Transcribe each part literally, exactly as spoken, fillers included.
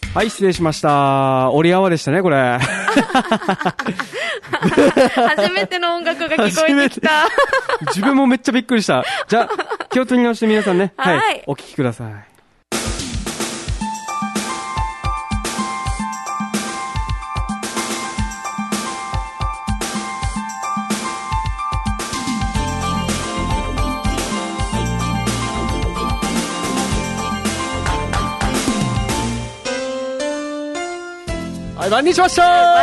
はい、失礼しました。折り合わでしたね、これ。 初めての音楽が聞こえてきた。 自分もめっちゃびっくりした。じゃあ、気を取り直して皆さんね、 はい、 はい、お聞きください。はい、こんにちはっしょー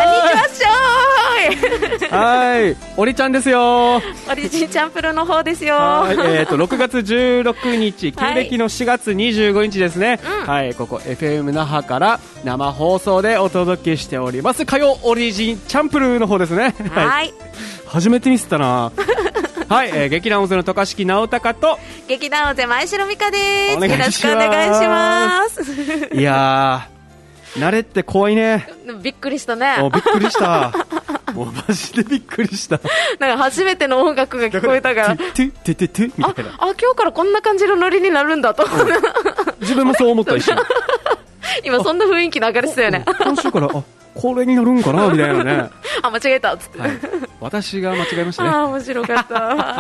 こんにちはっしょーはい、おりちゃんですよ。 オリジンチャンプルの方ですよ。 はい、えーと、ろくがつじゅうろくにち、旧暦のしがつにじゅうごにちですね。 うん、 はい、ここ エフエム 那覇から生放送でお届けしております。火曜オリジンチャンプルの方ですね。 はい。 初めてミスったな。はい、えー、劇団大勢の渡嘉敷直隆と劇団大勢前城美香です。 お願いします。 よろしくお願いします。 いやー、慣れって怖いね。 びっくりしたね。 もうびっくりした。もうマジでびっくりした。 なんか初めての音楽が聞こえたから。 トゥトゥトゥトゥトゥみたいな。 あ、あ、今日からこんな感じのノリになるんだと。うん、 自分もそう思った一瞬。 今そんな雰囲気流れてたよね。 今週からあこれになるんかなみたいなね。 あ、間違えたっつって、 はい、私が間違えましたね。 あ、面白かった。はい。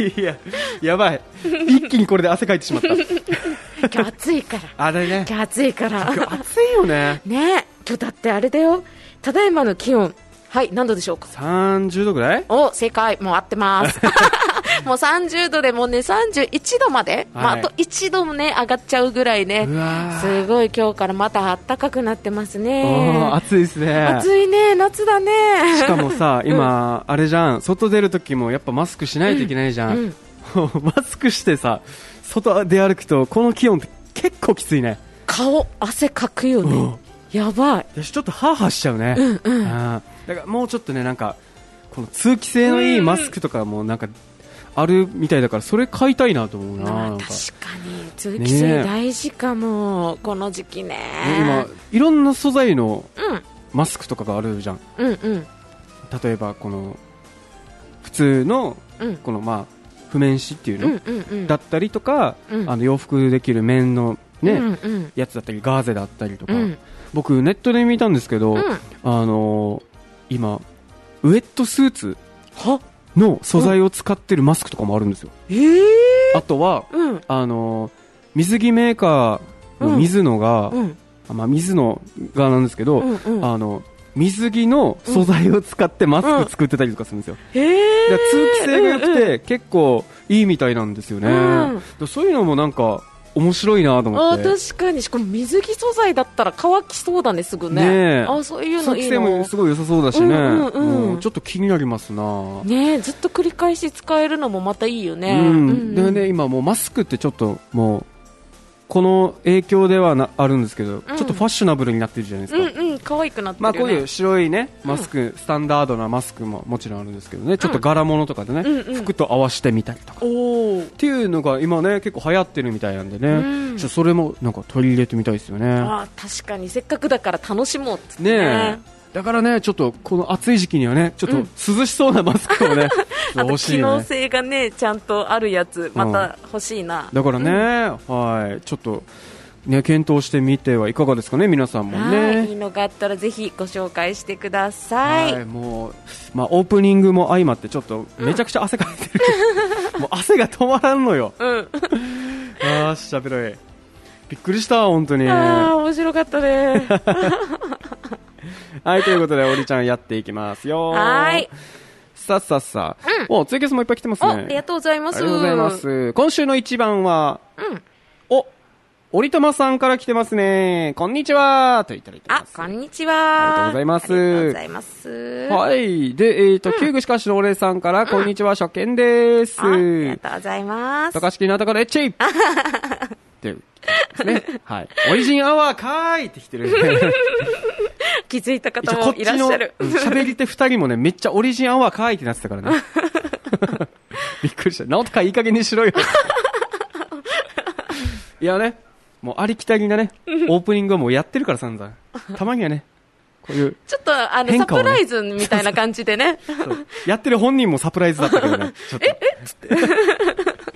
いや、やばい。一気にこれで汗かいてしまった。 今日暑いから。 あれね。 今日暑いから。 今日暑いよね。 ね、今日だってあれだよ。ただいまの気温、はい、何度でしょうか。 さんじゅうどぐらい？ お、正解、もう合ってます。もうさんじゅうどでもうね、さんじゅういちどまで、はい、まあ、あといちどもね、上がっちゃうぐらいね。すごい今日からまた暖かくなってますね。 暑いですね。 暑いね、夏だね。 しかもさ、今、うん、あれじゃん、外出るときもやっぱマスクしないといけないじゃん。うんうん、マスクしてさ、外出歩くとこの気温って結構きついね。 顔、汗かくよね。うん、やばい。 私ちょっとハーハーしちゃうね。 うんうん、 あだからもうちょっとね、なんかこの通気性のいいマスクとかもなんかあるみたいだから、それ買いたいなと思うな。なんか確かに通気性大事かも、ね、この時期ね。 今いろんな素材のマスクとかがあるじゃん。 うんうん、 例えばこの普通のこのまあ譜面紙っていうの、うんうんうん、だったりとか、うん、あの洋服できる綿のね、うんうん、やつだったりガーゼだったりとか、うん、僕ネットで見たんですけど、うん、あのー、今ウェットスーツの素材を使ってるマスクとかもあるんですよ。 えー、 あとは、うん、あのー、水着メーカーの水野が、うんまあ、水野がなんですけど、うんうん、あの水着の素材を使ってマスク作ってたりとかするんですよ。 うん、へー、 通気性が良くて結構いいみたいなんですよね。うん、そういうのもなんか面白いなと思って。 あ、確かに。しかも水着素材だったら乾きそうだね、すぐね。ね、あ、そういうのいいの。通気性もすごい良さそうだしね、うんうんうん、もうちょっと気になりますな。 ね、ずっと繰り返し使えるのもまたいいよね。 うんうんうん、でね、今もうマスクってちょっともうこの影響ではなあるんですけど、うん、ちょっとファッショナブルになってるじゃないですか。 うんうん、可愛くなってるよね。 まあ、こういう白いねマスク、うん、スタンダードなマスクももちろんあるんですけどね、ちょっと柄物とかでね、うんうん、服と合わせてみたりとか、おっていうのが今ね結構流行ってるみたいなんでね、うん、ちょそれもなんか取り入れてみたいですよね。 あ、確かにせっかくだから楽しもうっつってね。 ねえ、だからね、ちょっとこの暑い時期にはねちょっと涼しそうなマスクをね、 うん、欲しいね。あと機能性がねちゃんとあるやつまた欲しいな、 うん、だからね、うん、はいちょっとね、検討してみてはいかがですかね、皆さんもね。 いいのがあったらぜひご紹介してください。 はい、もう、まあ、オープニングも相まってちょっとめちゃくちゃ汗かいてる、うん、もう汗が止まらんのよ、うん、あーしゃべろい、びっくりした本当に。 あー面白かったね。 はい、ということでおりちゃんやっていきますよ。 はい、 さあさあさあ、うん、おツイキャスもいっぱい来てますね。 ありがとうございます。 ありがとうございます。今週の一番は、 うん、 おおりとまさんから来てますね。こんにちはといただいてます。 あ、こんにちは。 ありがとうございます。 ありがとうございます。 はい。で、えっと、旧具しかしのお礼さんから、こんにちは、初見です。 ありがとうございます。 高敷なたかでエッチーってですね。はい。オリジンアワーかーいって来てる。 気づいた方もいらっしゃる。 喋り手二人もね、めっちゃオリジンアワーかーいってなってたからね。びっくりした。なおとかいい加減にしろよ。いやね。もうありきたりなね、オープニングはもうやってるから散々。たまにはね、こういう、ね、 ちょっとあのサプライズみたいな感じでね。 そうやってる本人もサプライズだったけどね。ちょっとええっつって。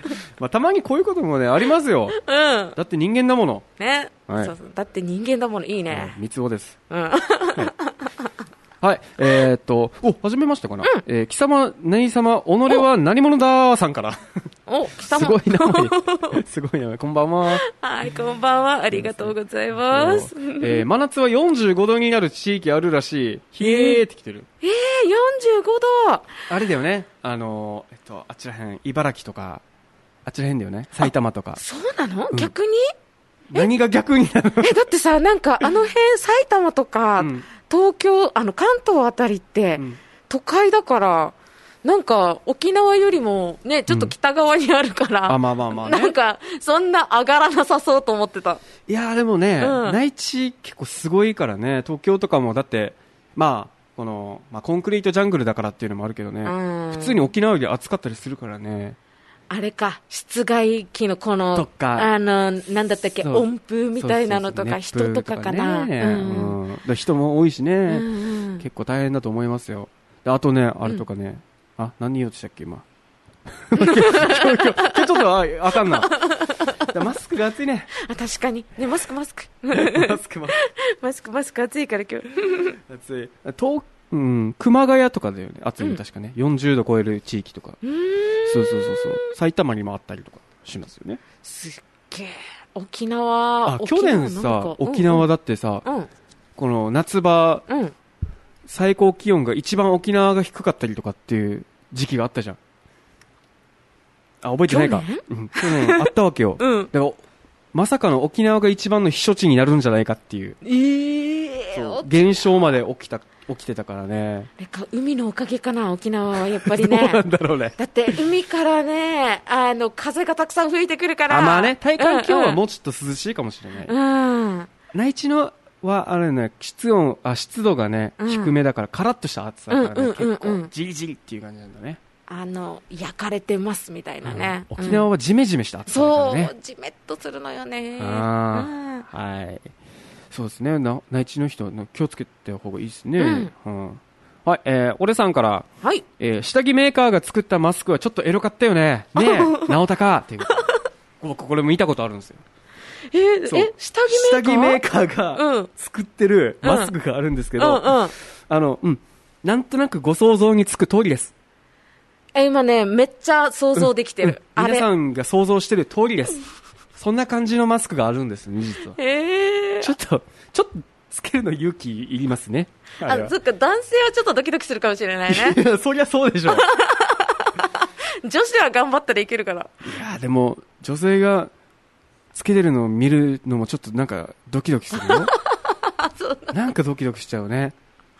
まあ、たまにこういうこともね、ありますよ。うん。だって人間だもの。 ね。はい、そうそう。だって人間だもの。いいね。 三つ子です。うん。はい。はい、えー、っと、お、始めましたかな、うん、えー、貴様、何様、己は何者ださんから。 お、貴様。 すごい名前。すごい名前。こんばんは。 はい、こんばんは。ありがとうございます。 えー、真夏はよんじゅうごどになる地域あるらしい。ひえーってきてる。 えー、よんじゅうごど。 あれだよね。あの、えっと、あちらへん、茨城とか、あちらへんだよね。埼玉とか。 そうなの、うん、逆に何が逆になるの？ え、だってさ、なんかあの辺、埼玉とか、うん、東京、あの関東あたりって、うん、都会だから、なんか沖縄よりもね、ちょっと北側にあるから、 うん、あ、まあまあまあね、 なんかそんな上がらなさそうと思ってた。 いやでもね、うん、内地結構すごいからね、東京とかもだって、まあ、この、まあ、コンクリートジャングルだからっていうのもあるけどね、うん、普通に沖縄より暑かったりするからね。 あれか、室外機のこの、 とかあの、なんだったっけ、温風みたいなのとか、人とかかな。ね、 うんうん、人も多いしね、うんうん、結構大変だと思いますよ。あとね、あれとかね、うん、あ、何言おうとしたっけ、今。今日、今日、今日ちょっと、あ、あかんな。マスクが暑いね。 あ、確かに。ね、マスク、マスク。 マスク、マスク。 マスク、マスク、暑いから今日。 暑い。東うん、熊谷とかだよね、暑いの確かね、うん、よんじゅうど超える地域とか、うーん、そうそうそうそう、埼玉にもあったりとかしますよね。 すっげえ、沖縄、 あ、去年さ、沖縄だってさ、うんうん、この夏場、うん、最高気温が一番沖縄が低かったりとかっていう時期があったじゃん。あ、覚えてないか。去年、うん、去年あったわけよ。うん、だからまさかの沖縄が一番の避暑地になるんじゃないかっていう、えー、そう現象まで起きた。起きてたからね。 あれか、海のおかげかな、沖縄はやっぱりね。 どうなんだろうね。 だって海からね、あの風がたくさん吹いてくるから。 あ、まあね、体感今日はもうちょっと涼しいかもしれない。うん。内地のはあれね、湿温、あ、湿度がね、うん、低めだからカラッとした暑さだからね、うんうんうんうん、結構ジリジリっていう感じなんだね。 あの焼かれてますみたいなね。 うん、沖縄はジメジメした暑さだからね。 そう、ジメッとするのよね。 ああ、はい。そうですね、な内地の人の気をつけた方がいいですね。うんうん、はい、えー、俺さんから、はい、えー、下着メーカーが作ったマスクはちょっとエロかったよね。ねえ、直高っていう。僕これ見たことあるんですよ。 えー、え、下着メーカー？ 下着メーカーが作ってるマスクがあるんですけど、うんうんうん、あの、うん、なんとなくご想像につく通りです。 え、今ね、めっちゃ想像できてる。 うんうん、皆さんが想像してる通りです。そんな感じのマスクがあるんですね、実は。えー、ちょっと、ちょっとつけるの勇気いりますね。 あ、そっか、男性はちょっとドキドキするかもしれないね。 いや、そりゃそうでしょ。 女子は頑張ったらいけるから。 いや、でも、女性がつけてるのを見るのもちょっとなんかドキドキするよ。そうな。なんかドキドキしちゃうね。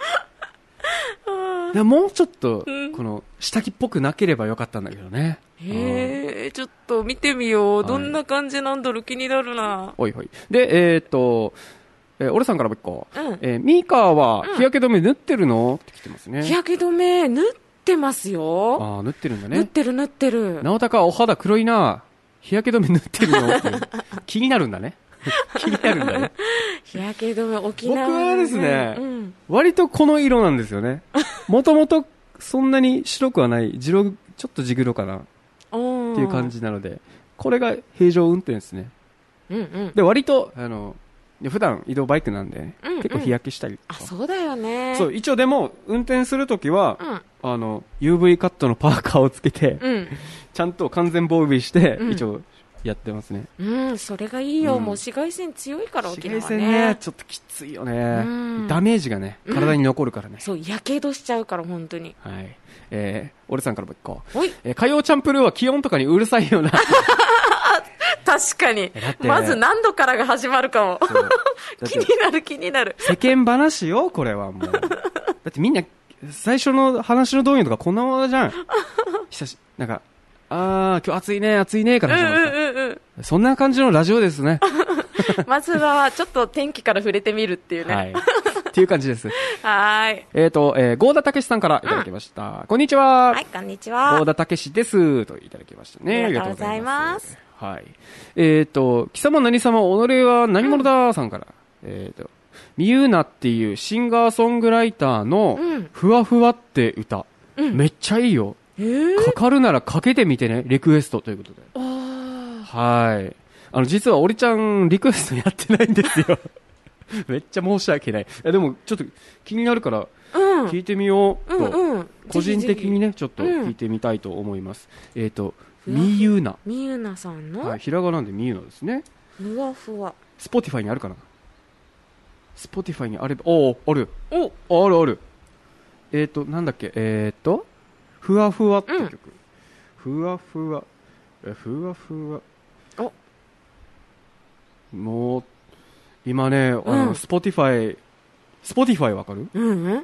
もうちょっと、うん、この下着っぽくなければよかったんだけどね。 へえ、ちょっと見てみよう、はい、どんな感じなんだろう、気になるな。 おいおい。で、えー、っと、えー、俺さんからもいっこ、うん、えー、ミーカーは日焼け止め塗ってるの、うん、って来てますね。 日焼け止め塗ってますよ。 ああ、塗ってるんだね。 塗ってる塗ってる。 直高お肌黒いな、日焼け止め塗ってるのって気になるんだね。気になるんだね。 日焼け止め沖縄、ね、 僕はですね、うん、割とこの色なんですよね。もともとそんなに白くはない、白ちょっと地黒かなっていう感じなので、これが平常運転ですね。うんうん、で割とあの普段移動バイクなんで、うんうん、結構日焼けしたりとか。 あ、そうだよね。 そう、一応でも運転するときは、うん、あの ユーブイ カットのパーカーをつけて、うん、ちゃんと完全防備して、うん、一応やってますね。 うん、それがいいよ、うん、もう紫外線強いから沖縄ね。 紫外線ね、ちょっときついよね、うん、ダメージがね体に残るからね、うん、 そう、やけどしちゃうから本当に。 はい、えー、俺さんからもいっこ、えー、火曜チャンプルーは気温とかにうるさいような。 確かに、まず何度からが始まるかも。気になる気になる。 世間話よこれはもう。だってみんな最初の話の導入とかこんなものじゃん。久しなんかあー今日暑いね暑いねから始まった、うんうんうんうん、そんな感じのラジオですね。 まずはちょっと天気から触れてみるっていうね、はい、 っていう感じです。 はい、 えっ、ー、と、えー、郷田武史さんからいただきました、うん、こんにちは。 はい、こんにちは。 郷田武史ですといただきましたね。 ありがとうございます。 はい、えっ、ー、と貴様何様己は何者ださんから、うん、えっ、ー、とみゆなっていうシンガーソングライターのふわふわって歌、うん、めっちゃいいよ、かかるならかけてみてねリクエストということで。 あはい。あの、実はオリちゃんリクエストやってないんですよ。めっちゃ申し訳ない。でも、ちょっと気になるから、聞いてみようと、うんうん、個人的にね、ちょっと聞いてみたいと思います。うん、えっ、ー、と、みゆな。 みゆなさんの、 はい、ひらがなでみゆなですね。 ふわふわ。 スポティファイにあるかな。スポティファイにあれば、おお、ある。おあるある。えっ、ー、と、なんだっけ、えっ、ー、と、ふわふわって曲。うん、ふわふわ。え、ふわふわ。おもう、今ね、あの、うん、スポティファイ、スポティファイわかる？うん、うん、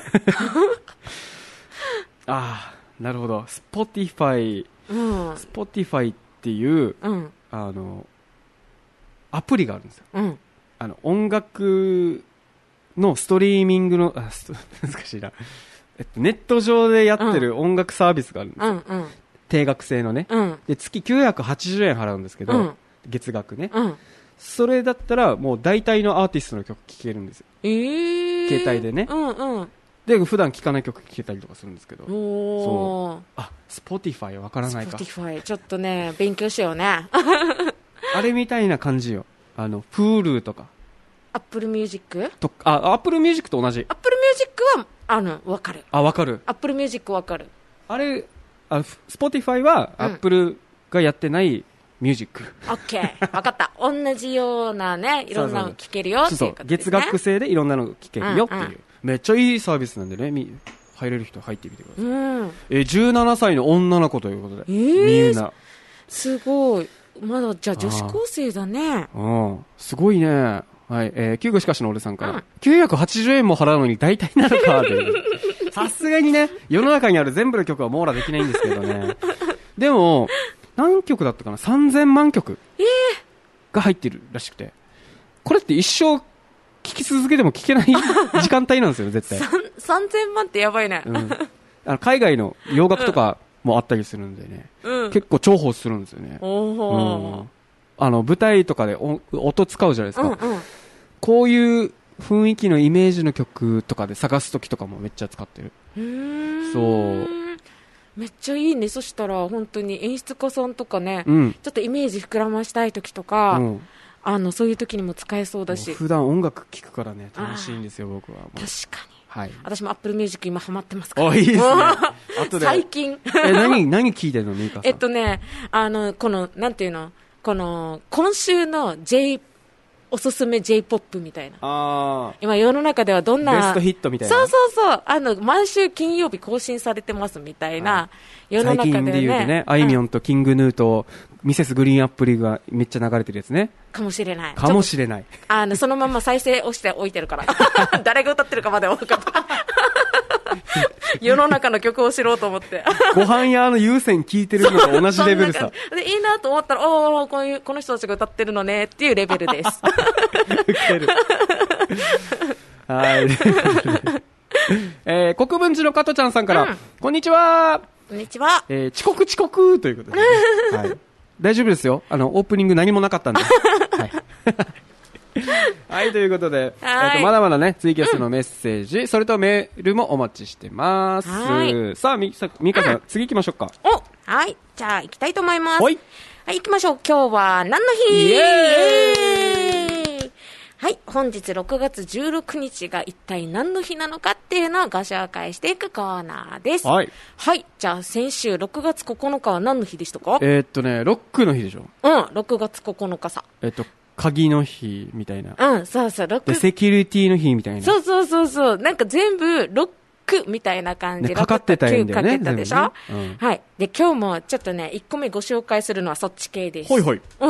ああ、なるほど。スポティファイ、うん、スポティファイっていう、うん、あの、アプリがあるんですよ。うん、あの、音楽のストリーミングの、あ、難しいな。えっと、ネット上でやってる音楽サービスがあるんですよ。うんうん、定額制のね、うん、で月きゅうひゃくはちじゅうえん払うんですけど、うん、月額ね、うん、それだったらもう大体のアーティストの曲聴けるんですよ、えー、携帯でね、うんうん、で普段聴かない曲聴けたりとかするんですけど、そう、あ、Spotify わからないか。 Spotify ちょっとね勉強しようねあれみたいな感じよ。あの Hulu とか Apple Music とか、あ、Apple Music と同じ。 Apple Music はあの分かる。 あ、分かる。 Apple Music 分かる。 あれ、あ、Spotify は Apple がやってないミュージック。 オッケー、分かった。同じようなね、いろんなの聴けるよっていうことですね。 月額制でいろんなの聴けるよっていう、うんうん、めっちゃいいサービスなんでね、入れる人入ってみてください。うん、えじゅうななさいの女の子ということで、えー、みゆな。すごい。まだじゃあ女子高生だね。 うん、すごいね。はい、えー、救護しかしの俺さんから、うん、きゅうひゃくはちじゅうえんも払うのに大体なのかってさすがにね、世の中にある全部の曲は網羅できないんですけどね。でも何曲だったかな、さんぜんまんきょくが入ってるらしくて、これって一生聴き続けても聴けない時間帯なんですよ絶対。 さんぜんまんってやばいね、うん、 あの海外の洋楽とかもあったりするんでね、うん、結構重宝するんですよね。おー、うん、あの舞台とかでお音使うじゃないですか、うんうん、こういう雰囲気のイメージの曲とかで探すときとかもめっちゃ使ってる。うーん、そうめっちゃいいね。そしたら本当に演出家さんとかね、うん、ちょっとイメージ膨らましたいときとか、うん、あのそういうときにも使えそうだし、 普段音楽聴くからね楽しいんですよ僕は。もう確かに、 はい、 私も Apple Music 今ハマってますから。 あ、いいですね。後で最近え何何聞いてるのミカさん。 えっとね、あのこのなんていうの、この今週の J おすすめ J-ポップ みたいな、あ、今世の中ではどんなベストヒットみたいな、 そうそうそう、あの毎週金曜日更新されてますみたいな、はい、世の中でね、 最近で言うとね、あいみょんとキングヌーとミセスグリーンアップリがめっちゃ流れてるやつね。 かもしれないかもしれない。 あのそのまま再生押しておいてるから誰が歌ってるかまで分かった世の中の曲を知ろうと思ってご飯屋の優先聞いてるのと同じレベルさでいいなと思ったら、おお、こういうこの人たちが歌ってるのねっていうレベルですウケるはい、えー、国分寺の加トちゃんさんから、うん、こんにちは。 こんにちは、 えー、遅刻遅刻ということで、ねはい、大丈夫ですよ。あのオープニング何もなかったんではいはい、ということで、えー、とまだまだねツイキャスのメッセージ、うん、それとメールもお待ちしてます。さあみさみかさん、うん、次行きましょうか。 お、はい、じゃあ行きたいと思います。はい、はい、行きましょう。今日は何の日？ イエーイ。 はい、本日ろくがつじゅうろくにちが一体何の日なのかっていうのをご紹介していくコーナーです。はい、はい、じゃあ先週ろくがつここのかは何の日でしたか？ えー、っとねロックの日でしょ。 うん、ろくがつここのかさ。 えー、っと鍵の日みたいな。 うん、そうそう、ロック。 で、セキュリティの日みたいな。 そうそうそうそう。なんか全部、ロックみたいな感じで。 かかってたんだよね。 かけたでしょ、ね、うん、はい。で、今日もちょっとね、いっこめご紹介するのはそっち系です。 ほいほい。 うん。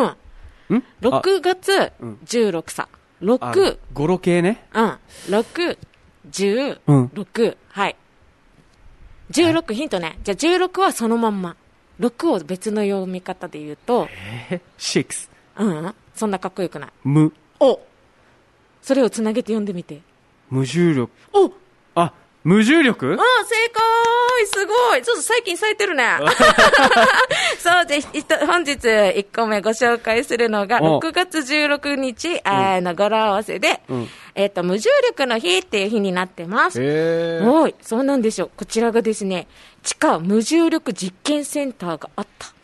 んろくがつじゅうろくさ。ろく。 語呂系ね。 うん。ろく、じゅうろく。うん、はい。じゅうろく、ヒントね。じゃあじゅうろくはそのまんま。ろくを別の読み方で言うと。 えー、ろく。 うん。そんなかっこよくない。 無。 お、それをつなげて読んでみて。 無重力。 お、 あ、無重力。 あ、正解。すごい。ちょっと最近咲いてるね。そうで、本日いっこめご紹介するのがろくがつじゅうろくにち、あの語呂合わせで、うん、えっと無重力の日っていう日になってます。へー。はい、そうなんでしょう。こちらがですね、地下無重力実験センターがあった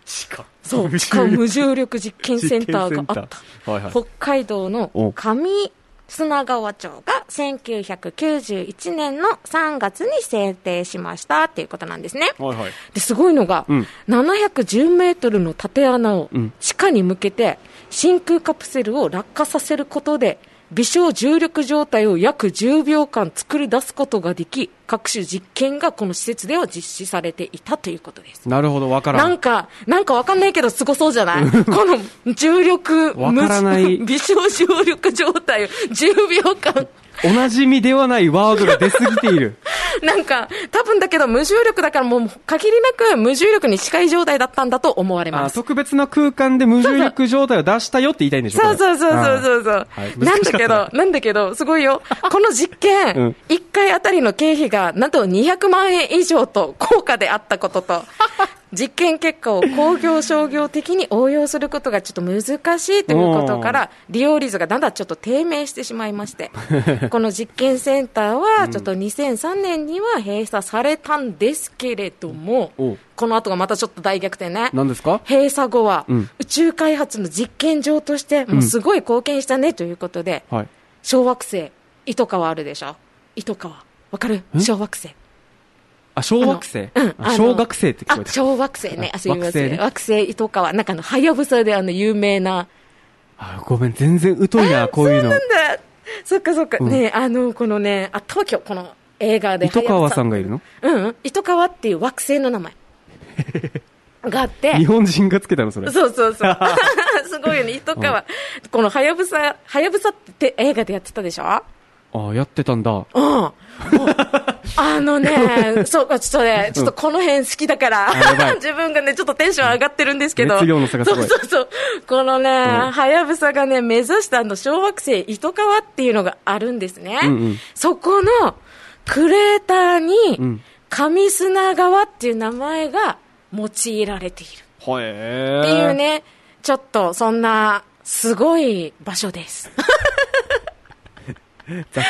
地下そう地下無重力実験センターがあった、はいはい、北海道の上砂川町がせんきゅうひゃくきゅうじゅういちねんのさんがつに制定しましたっていうことなんですね、はいはい、ですごいのが、うん、ななひゃくじゅうメートルの縦穴を地下に向けて真空カプセルを落下させることで微小重力状態を約じゅうびょうかん作り出すことができ、各種実験がこの施設では実施されていたということです。 なるほど、わからん。 なんか、なんかわかんないけどすごそうじゃないこの重力、 わからない微小重力状態をじゅうびょうかん。 おなじみではないワードが出すぎている。 なんか、多分だけど無重力だからもう限りなく無重力に近い状態だったんだと思われます。 あ、特別な空間で無重力状態を出したよって言いたいんでしょ。 そうそうそうそうそうそう。はい、なんだけど、なんだけど、すごいよ。この実験、うん、いっかいあたりの経費がなんとにひゃくまんえん以上と高価であったことと、実験結果を工業商業的に応用することがちょっと難しいということから利用率がだんだんちょっと低迷してしまいましてこの実験センターはちょっとにせんさんねんには閉鎖されたんですけれども、うん、この後がまたちょっと大逆転ね。 何ですか？ 閉鎖後は、うん、宇宙開発の実験場としてもうすごい貢献したねということで、うん、はい、小惑星糸川あるでしょ。糸川わかる？小惑星。 あ、小惑星、うん、あ小学生って聞こえた。 あ、小惑星ね。あ、すみません。惑星、ね、惑星糸川。なんかの、はやぶさであの、有名な。 あ、ごめん、全然疎いな、こういうの。 そうなんだ。そっかそっか。うん、ね、あの、このね、あ、東京、この映画で。 糸川さんがいるの？ うん、糸川っていう惑星の名前。があって。 日本人がつけたの、それ。 そうそうそう。すごいよね、糸川。うん、このはやぶさ、はやぶさって映画でやってたでしょ？ああ、やってたんだ。 うん。あのね、そう、ちょっとね、ちょっとこの辺好きだから、うん、自分がね、ちょっとテンション上がってるんですけど、 熱量の差がすごい。 そうそうそう。このね、はやぶさがね、目指したあの小惑星糸川っていうのがあるんですね。うんうん、そこのクレーターに、上砂川っていう名前が用いられている。 へー。 っていうね、ちょっとそんな、すごい場所です。 雑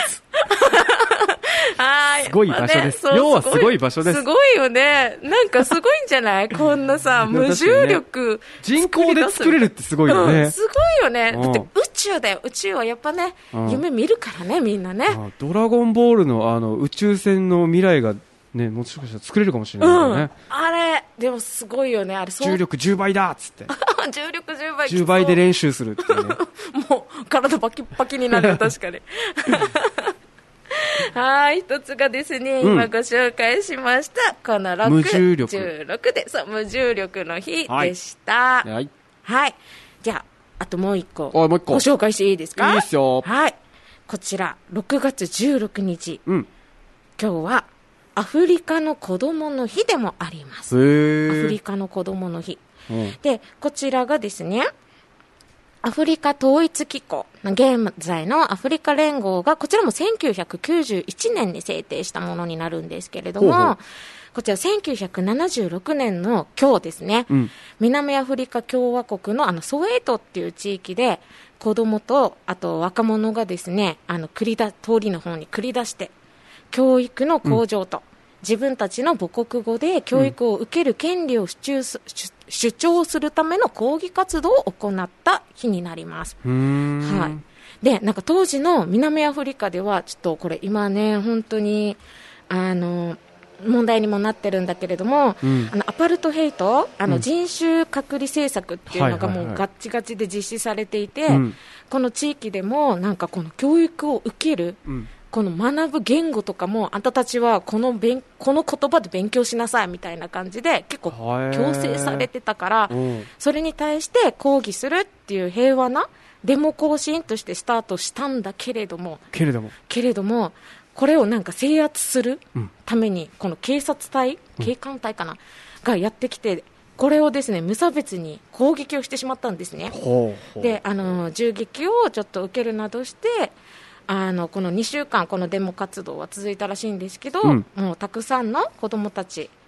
はい。 すごい場所です。まあね、要はすごい場所です。 すごいよね。なんかすごいんじゃないこんなさ、無重力、 ね。人工で作れるってすごいよね。 うん、すごいよね。だって宇宙だよ。宇宙はやっぱね、夢見るからね、みんなね。 ドラゴンボールのあの宇宙船の未来がね、もしかしたら作れるかもしれないよね、うん。 あれ、でもすごいよね。あれそう重力じゅうばいだっつって。 重力じゅうばい。 じゅうばいで練習するっていうね。 もう体バキッバキになるよ、確かに。はい、一つがですね、うん、今ご紹介しました、このろく、 無重力。 じゅうろくで、そう、無重力の日でした。はい。はい。はい、じゃあ、あともう一個、ご紹介していいですか？ いいですよ。 はい。こちら、ろくがつじゅうろくにち。うん。今日は、アフリカの子供の日でもあります。 へー。アフリカの子供の日。うん、で、こちらがですね、アフリカ統一機構、現在のアフリカ連合が、こちらもせんきゅうひゃくきゅうじゅういちねんに制定したものになるんですけれども、ほうほう、こちらせんきゅうひゃくななじゅうろくねんの今日ですね、うん、南アフリカ共和国のあのソウェートっていう地域で、子供とあと若者がですね、あの繰りだ通りの方に繰り出して、教育の向上と、うん、自分たちの母国語で教育を受ける権利を主張す、うん、主張するための抗議活動を行った日になります。 うーん、 はい。で、なんか当時の南アフリカでは、ちょっとこれ今ね、本当に、あの、問題にもなってるんだけれども、うん、あのアパルトヘイト、あの人種隔離政策っていうのがもうガッチガチで実施されていて、うん、この地域でもなんかこの教育を受ける、うん、この学ぶ言語とかも、あんたたちはこの勉この言葉で勉強しなさいみたいな感じで結構強制されてたから、それに対して抗議するっていう平和なデモ行進としてスタートしたんだけれども、 けれども、 けれどもこれをなんか制圧するために、この警察隊、警官隊かな、がやってきて、これをですね、無差別に攻撃をしてしまったんですね。 ほうほう。 で、あの銃撃をちょっと受けるなどして、あのこのにしゅうかんこのデモ活動は続いたらしいんですけど、うん、もうたくさんの子どもたち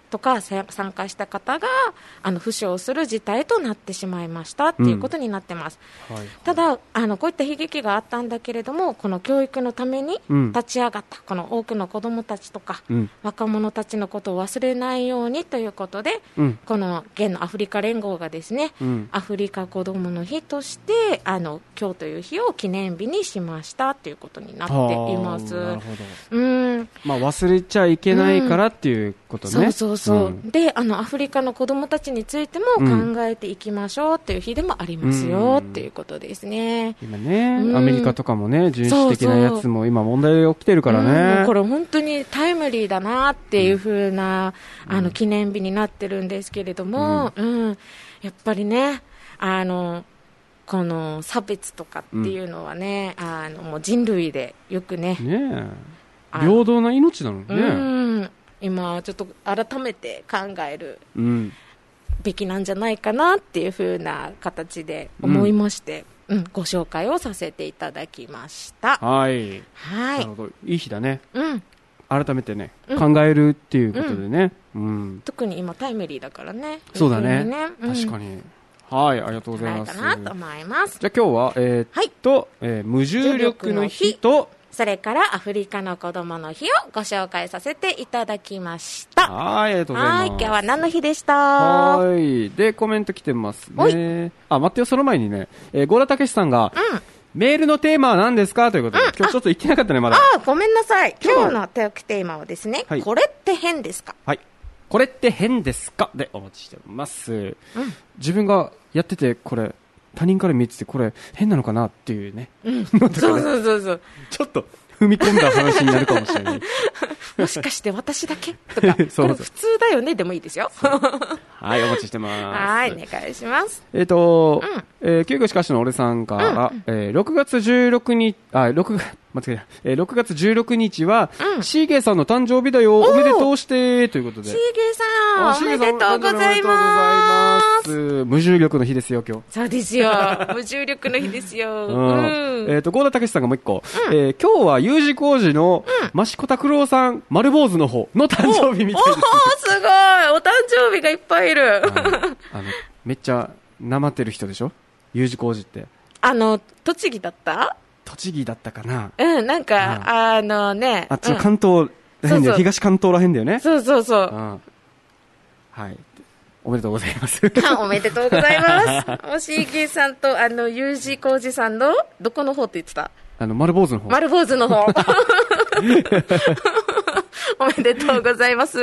とか参加した方があの負傷する事態となってしまいましたっていうことになってます、うんはいはい、ただあのこういった悲劇があったんだけれども、この教育のために立ち上がった、うん、この多くの子どもたちとか、うん、若者たちのことを忘れないようにということで、うん、この現のアフリカ連合がですね、うん、アフリカ子どもの日としてあの今日という日を記念日にしましたということになっています。なるほど、うんまあ、忘れちゃいけないからっていうことね、 うん、そうそうそう、うん、であのアフリカの子どもたちについても考えていきましょうという日でもありますよ、うん、っていうことですね。 今ね、うん、アメリカとかもね人種的なやつも今問題起きてるからね、 そうそう、うん、これ本当にタイムリーだなっていう風な、うん、あの記念日になってるんですけれども、うんうん、やっぱりねあのこの差別とかっていうのはね、うん、あのもう人類でよくね、 ね平等な命なのね、 うん、今ちょっと改めて考えるべきなんじゃないかなっていう風な形で思いまして、うんうん、ご紹介をさせていただきました。 はい、はい、なるほど、いい日だね、うん、改めてね、 うん、 考えるっていうことでね、うんうん、 特に今タイムリーだからね。 そうだね、うん、確かに。はい、ありがとうございます。 かなと思います。 じゃあ今日は、えー、っと、はいえー、無重力の日とそれからアフリカの子供の日をご紹介させていただきました。 はい、ありがとうございます。はい、 今日は何の日でした？ はい。で、コメント来てますね。あ、待ってよ、その前にね、えー、ゴラタケシさんが、うん、メールのテーマは何ですかということで、うん、今日ちょっと言ってなかったね、まだ。 あ、ごめんなさい。今日のテーマはですね、はい、これって変ですか？ はい。これって変ですかでお待ちしております、うん、自分がやっててこれ他人から見ててこれ変なのかなっていうね、 うん、そうそうそうそうちょっと踏み込んだ話になるかもしれないもしかして私だけとかそうそうこれ普通だよねでもいいですよはいお待ちしてますはいお願いしますえっ、ー、と、うんえー、救護士歌手の俺さんから、うんえー、ろくがつじゅうろくにちあ6月間違えた、えー、ろくがつじゅうろくにちは、うん、シーゲーさんの誕生日だよおめでとうしてということでシーゲーさんおめでとうございます無重力の日ですよ今日そうですよ無重力の日ですよ、うんうん、えっ、ー、と郷田武史さんがもう一個、うんえー、今日は U 字工事の益子拓郎さん丸坊主の方の誕生日みたいですおおすごいお誕生日がいっぱいいるあのあのめっちゃなまってる人でしょ U 字工事ってあの栃木だった栃木だったかなうんなんか、うん、あのねあっちの関東らへんだよ、うん、東関東らへんだよねそうそうそう、うん、 はいおめでとうございますおめでとうございますおしげさんとあの U 字工事さんのどこの方って言ってたあの丸坊主の方丸坊主の方おめでとうございます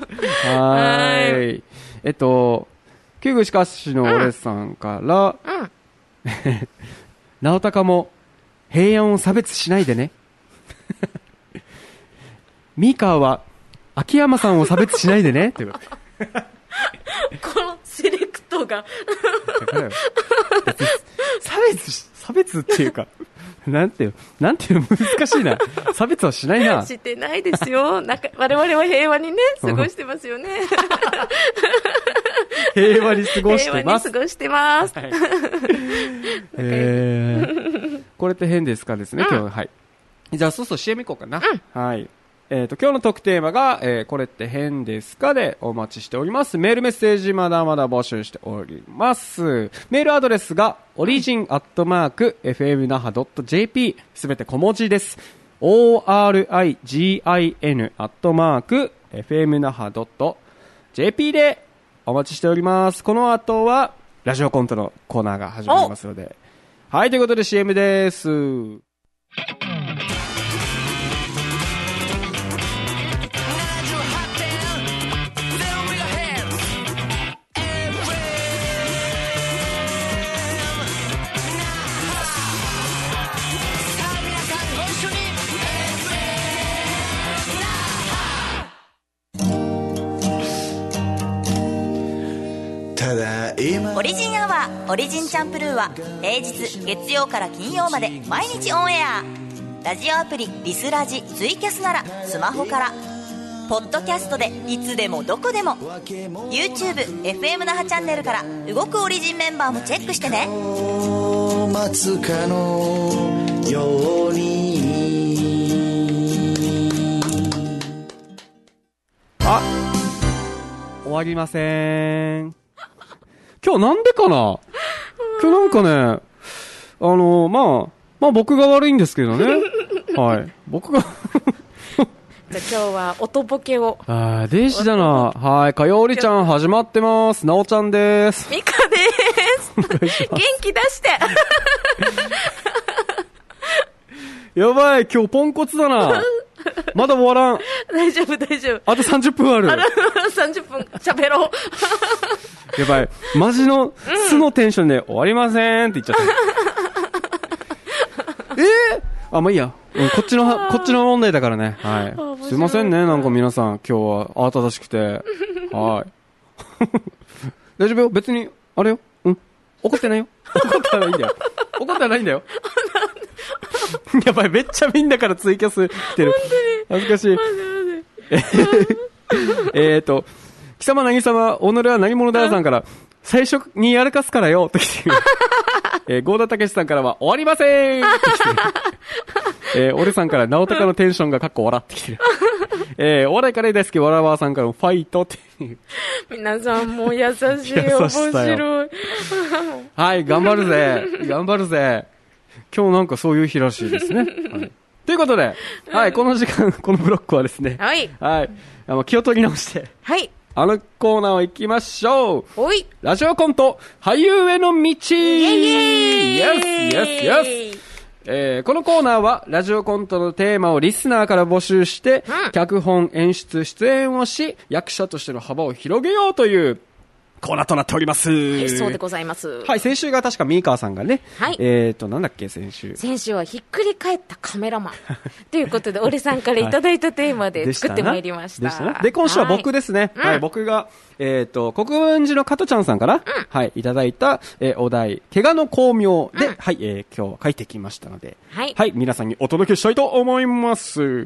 はいえっと救護士歌手の俺さんから、うんうん、直高も平安を差別しないでねミカは秋山さんを差別しないでねというこのセレクトが差別差別っていうかなんていうなんていう難しいな差別はしないなしてないですよなんか我々は平和にね過ごしてますよね平和に過ごしてます平和に過ごしてます、はいえー、これって変ですかですね、うん、今日はいじゃあそうそう シーエム 行こうかな、うん、はいえーと今日の特テーマが、えー、これって変ですかでお待ちしておりますメールメッセージまだまだ募集しておりますメールアドレスがオリジンアットマーク エフエムナハドットジェーピー すべて小文字です オーアールアイジーアイエヌ アットマーク エフエムナハドットジェーピー でお待ちしておりますこの後はラジオコントのコーナーが始まりますのではいということで シーエム ですオリジンアワーオリジンチャンプルーは平日月曜から金曜まで毎日オンエアラジオアプリリスラジツイキャスならスマホからポッドキャストでいつでもどこでも YouTube エフエム 那覇チャンネルから動くオリジンメンバーもチェックしてね待つかのようにあわりません。今日なんでかな今日なんかね、あの、まあ、まあ僕が悪いんですけどね。はい。僕が。 じゃあ今日は音ボケを。 ああ、でしたな。はい。かよりちゃん始まってます。なおちゃんです。 みかです。元気出して。 やばい、今日ポンコツだな。まだ終わらん。 大丈夫、大丈夫。 あとさんじゅっぷんある。 あら、さんじゅっぷん喋ろう。 やばい。マジの素のテンションで終わりませんって言っちゃった。えー、あ、まあいいや。こっちの、こっちの問題だからね。はい。すいませんね。なんか皆さん今日は慌ただしくて。はい。大丈夫よ。別に、あれよ。うん。怒ってないよ。怒ってないんだよ。怒ってないんだよ。やばい、めっちゃみんなからツイキャス来てる。恥ずかしい。えーと、貴様なぎさま、己は何者だよさんから、最初にやらかすからよ、と来てる。えー、ゴーダたけしさんからは、終わりませーんって来てる。えー、俺さんから、なおたかのテンションがかっこ笑ってきてる。えー、お笑いカレー大好き、わらわーさんからも、ファイトっていう。 皆さんも優しい、面白い。 はい、頑張るぜ。頑張るぜ。今日なんかそういう日らしいですね。はい、ということで、はい、この時間、このブロックはですね、 はい。 はい。あの気を取り直して、 はい。 あのコーナーを行きましょう。 おい。 ラジオコント、俳優への道。イェイイェイイエスイエスイエス。えー、このコーナーはラジオコントのテーマをリスナーから募集して、うん、脚本、演出、出演をし、役者としての幅を広げようというコーナーとなっております。 はい、そうでございます。 はい、先週が確かミーカーさんがね、はい、えっと、なんだっけ、先週。 先週はひっくり返ったカメラマン。ということで、俺さんからいただいたテーマで作ってまいりました。 でしたな。で、今週は僕ですね。はい、はい、僕が、えっと、国分寺の加トちゃんさんから、うん、はい、いただいた、えー、お題、怪我の巧妙で、うん、はい、えー、今日は書いてきましたので、はい、はい、皆さんにお届けしたいと思います。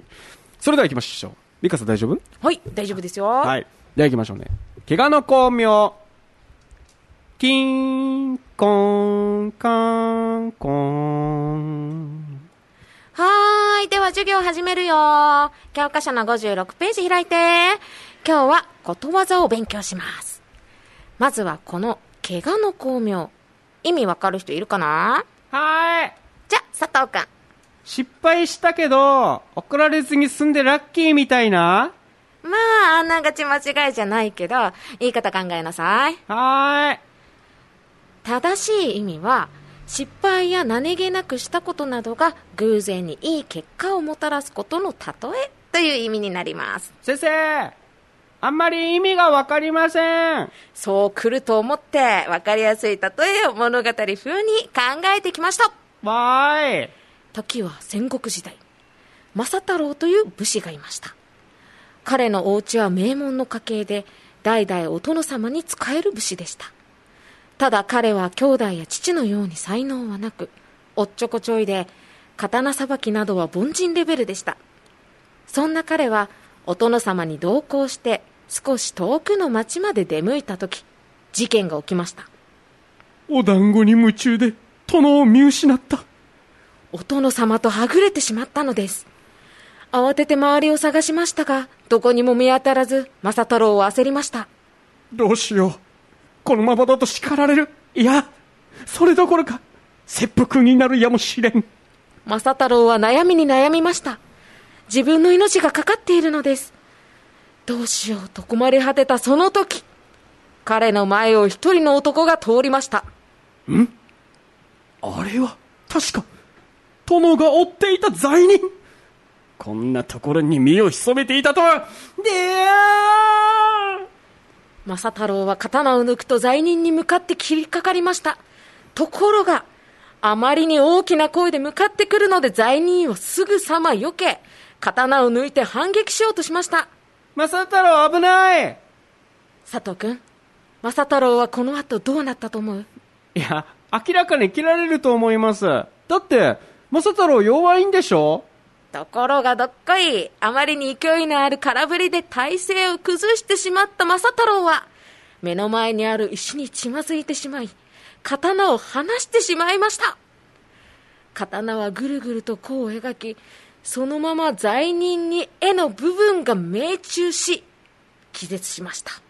それでは行きましょう。ミカさん大丈夫？ はい、大丈夫ですよ。 はい。では行きましょうね。怪我の巧妙。キンコンカンコン。 はーい。では授業始めるよ。教科書のごじゅうろくページ開いて。今日はことわざを勉強します。まずはこの怪我の巧妙。意味わかる人いるかな？ はーい。 じゃ、佐藤くん。 失敗したけど、怒られずに済んでラッキーみたいな？ まあ、あんながち間違いじゃないけど、言い方考えなさい。 はーい。 正しい意味は、失敗や何気なくしたことなどが偶然にいい結果をもたらすことの例えという意味になります。 先生、あんまり意味がわかりません。 そう来ると思ってわかりやすい例えを物語風に考えてきました。 わーい。 時は戦国時代、正太郎という武士がいました。彼のお家は名門の家系で、代々お殿様に仕える武士でした。ただ彼は兄弟や父のように才能はなく、おっちょこちょいで刀さばきなどは凡人レベルでした。そんな彼はお殿様に同行して少し遠くの町まで出向いたとき、事件が起きました。 お団子に夢中で殿を見失った。 お殿様とはぐれてしまったのです。慌てて周りを探しましたが、どこにも見当たらず、正太郎は焦りました。 どうしよう。このままだと叱られる。いや、それどころか切腹になるやもしれん。 正太郎は悩みに悩みました。自分の命がかかっているのです。どうしようと困り果てたその時、彼の前を一人の男が通りました。 ん？あれは確か殿が追っていた罪人。こんなところに身を潜めていたとは。でー正太郎は刀を抜くと罪人に向かって切りかかりました。ところがあまりに大きな声で向かってくるので、罪人をすぐさま避け、刀を抜いて反撃しようとしました。 正太郎危ない。 佐藤君、正太郎はこの後どうなったと思う？ いや、明らかに切られると思います。だって正太郎弱いんでしょ。 ところがどっこい、あまりに勢いのある空振りで体勢を崩してしまった正太郎は、目の前にある石につまずいてしまい、刀を離してしまいました。刀はぐるぐると弧を描き、そのまま罪人に絵の部分が命中し、気絶しました。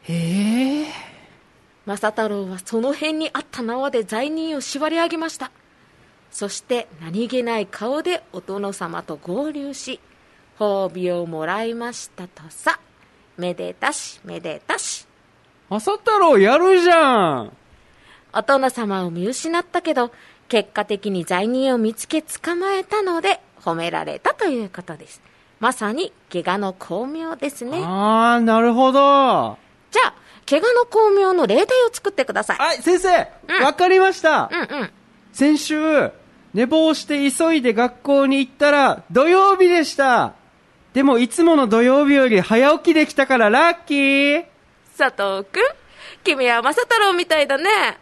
へえ。 正太郎はその辺にあった縄で罪人を縛り上げました。そして何気ない顔でお殿様と合流し、褒美をもらいましたとさ。めでたしめでたし。 正太郎やるじゃん。 お殿様を見失ったけど、結果的に罪人を見つけ捕まえたので褒められたということです。まさに怪我の巧妙ですね。 あー、なるほど。 じゃあ怪我の巧妙の例題を作ってください。 はい、先生、わ、うん、かりました。うんうん。先週寝坊して急いで学校に行ったら土曜日でした。でもいつもの土曜日より早起きできたからラッキー。 佐藤くん、君は正太郎みたいだね。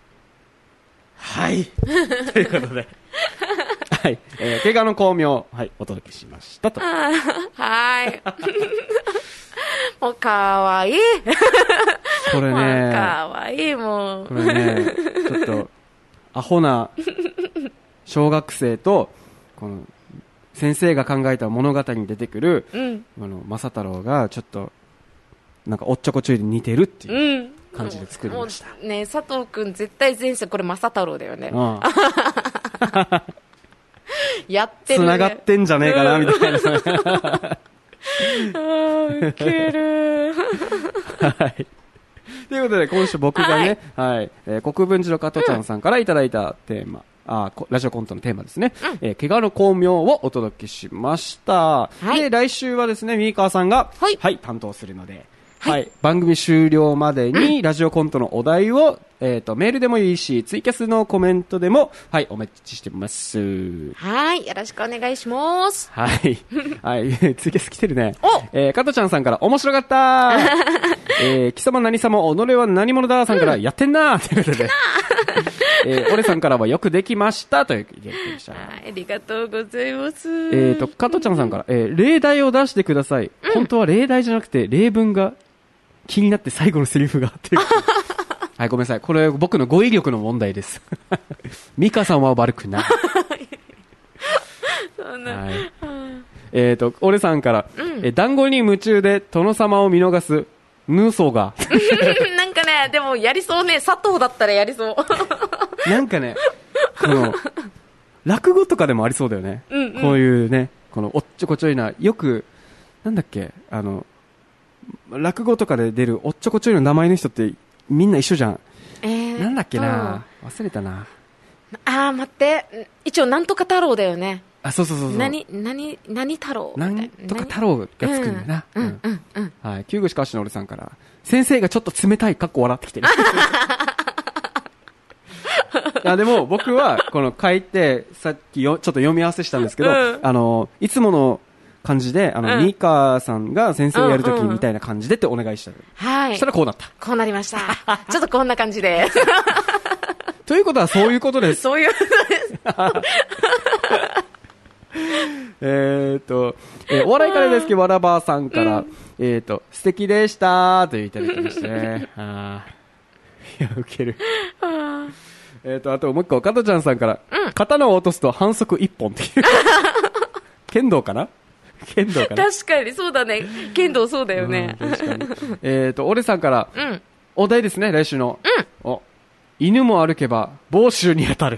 はいということではい、えー、怪我の巧妙、はい、お届けしましたと。 はいもうかわいいこれね、 かわいい。もうこれね、ちょっとアホな小学生とこの先生が考えた物語に出てくる、うん、あの正太郎がちょっとなんかおっちょこちょいで似てるっていう感じで作りました、 うん、ね。佐藤くん絶対前世これ正太郎だよね。うんやってるね。 繋がってんじゃねえかな、うん、みたいなあーウケるはいということで今週僕がね、はいはい、えー、国分寺の加藤ちゃんさんからいただいたテーマ、うん、あラジオコントのテーマですね、うん、えー、怪我の巧妙をお届けしました、はい、で来週はですねミーカーさんが、はいはい、担当するので、はいはい、番組終了までにラジオコントのお題を、えーと、メールでもいいしツイキャスのコメントでも、はい、お待ちしてます。 はい、よろしくお願いします。 はい、はい、ツイキャス来てるね。お、えー、加藤ちゃんさんから面白かったえー、貴様何様己は何者ださんから、うん、やってんなーということでえー、俺さんからはよくできましたという意見でした。 ありがとうございます。 えーと加藤ちゃんさんから、えー、例題を出してください、うん、本当は例題じゃなくて例文が気になって最後のセリフがあってはい、ごめんなさい、これ僕の語彙力の問題ですミカさんは悪くないそんな、はい、 えーと俺さんから、うん、え団子に夢中で殿様を見逃すヌーソーがなんかね、でもやりそうね。佐藤だったらやりそうなんかね、この落語とかでもありそうだよね、うんうん、こういうね、このおっちょこちょいな、よくなんだっけ、あの落語とかで出るおっちょこちょいの名前の人ってみんな一緒じゃん、えー、なんだっけな、忘れたな。 あー待って、一応なんとか太郎だよね。 あ、そうそうそうそう。 何何何太郎。 なんとか太郎がつくんだよな。うんうんうん。はい。旧具しかしの俺さんから先生がちょっと冷たいかっこ笑ってきてる。いやでも僕はこの書いてさっきよちょっと読み合わせしたんですけど、うん、あのいつもの感じであの、うん、ミカさんが先生やるときみたいな感じでってお願いした。はい。そしたらこうなった。 こうなりました。ちょっとこんな感じで。 ということはそういうことです。 そういうことです。 えっと、えー、お笑いからですけど、わらばーさんから、うん、えっと、素敵でしたーといただきましてね。あいや、ウケる。えっと、あともう一個、加藤ちゃんさんから、うん、刀を落とすと反則一本っていう。剣道かな剣道かな。 確かに、そうだね。剣道そうだよね。 うん、確かに。えっと、俺さんから、うん、お題ですね、来週の。うん、お犬も歩けば、房州に当たる。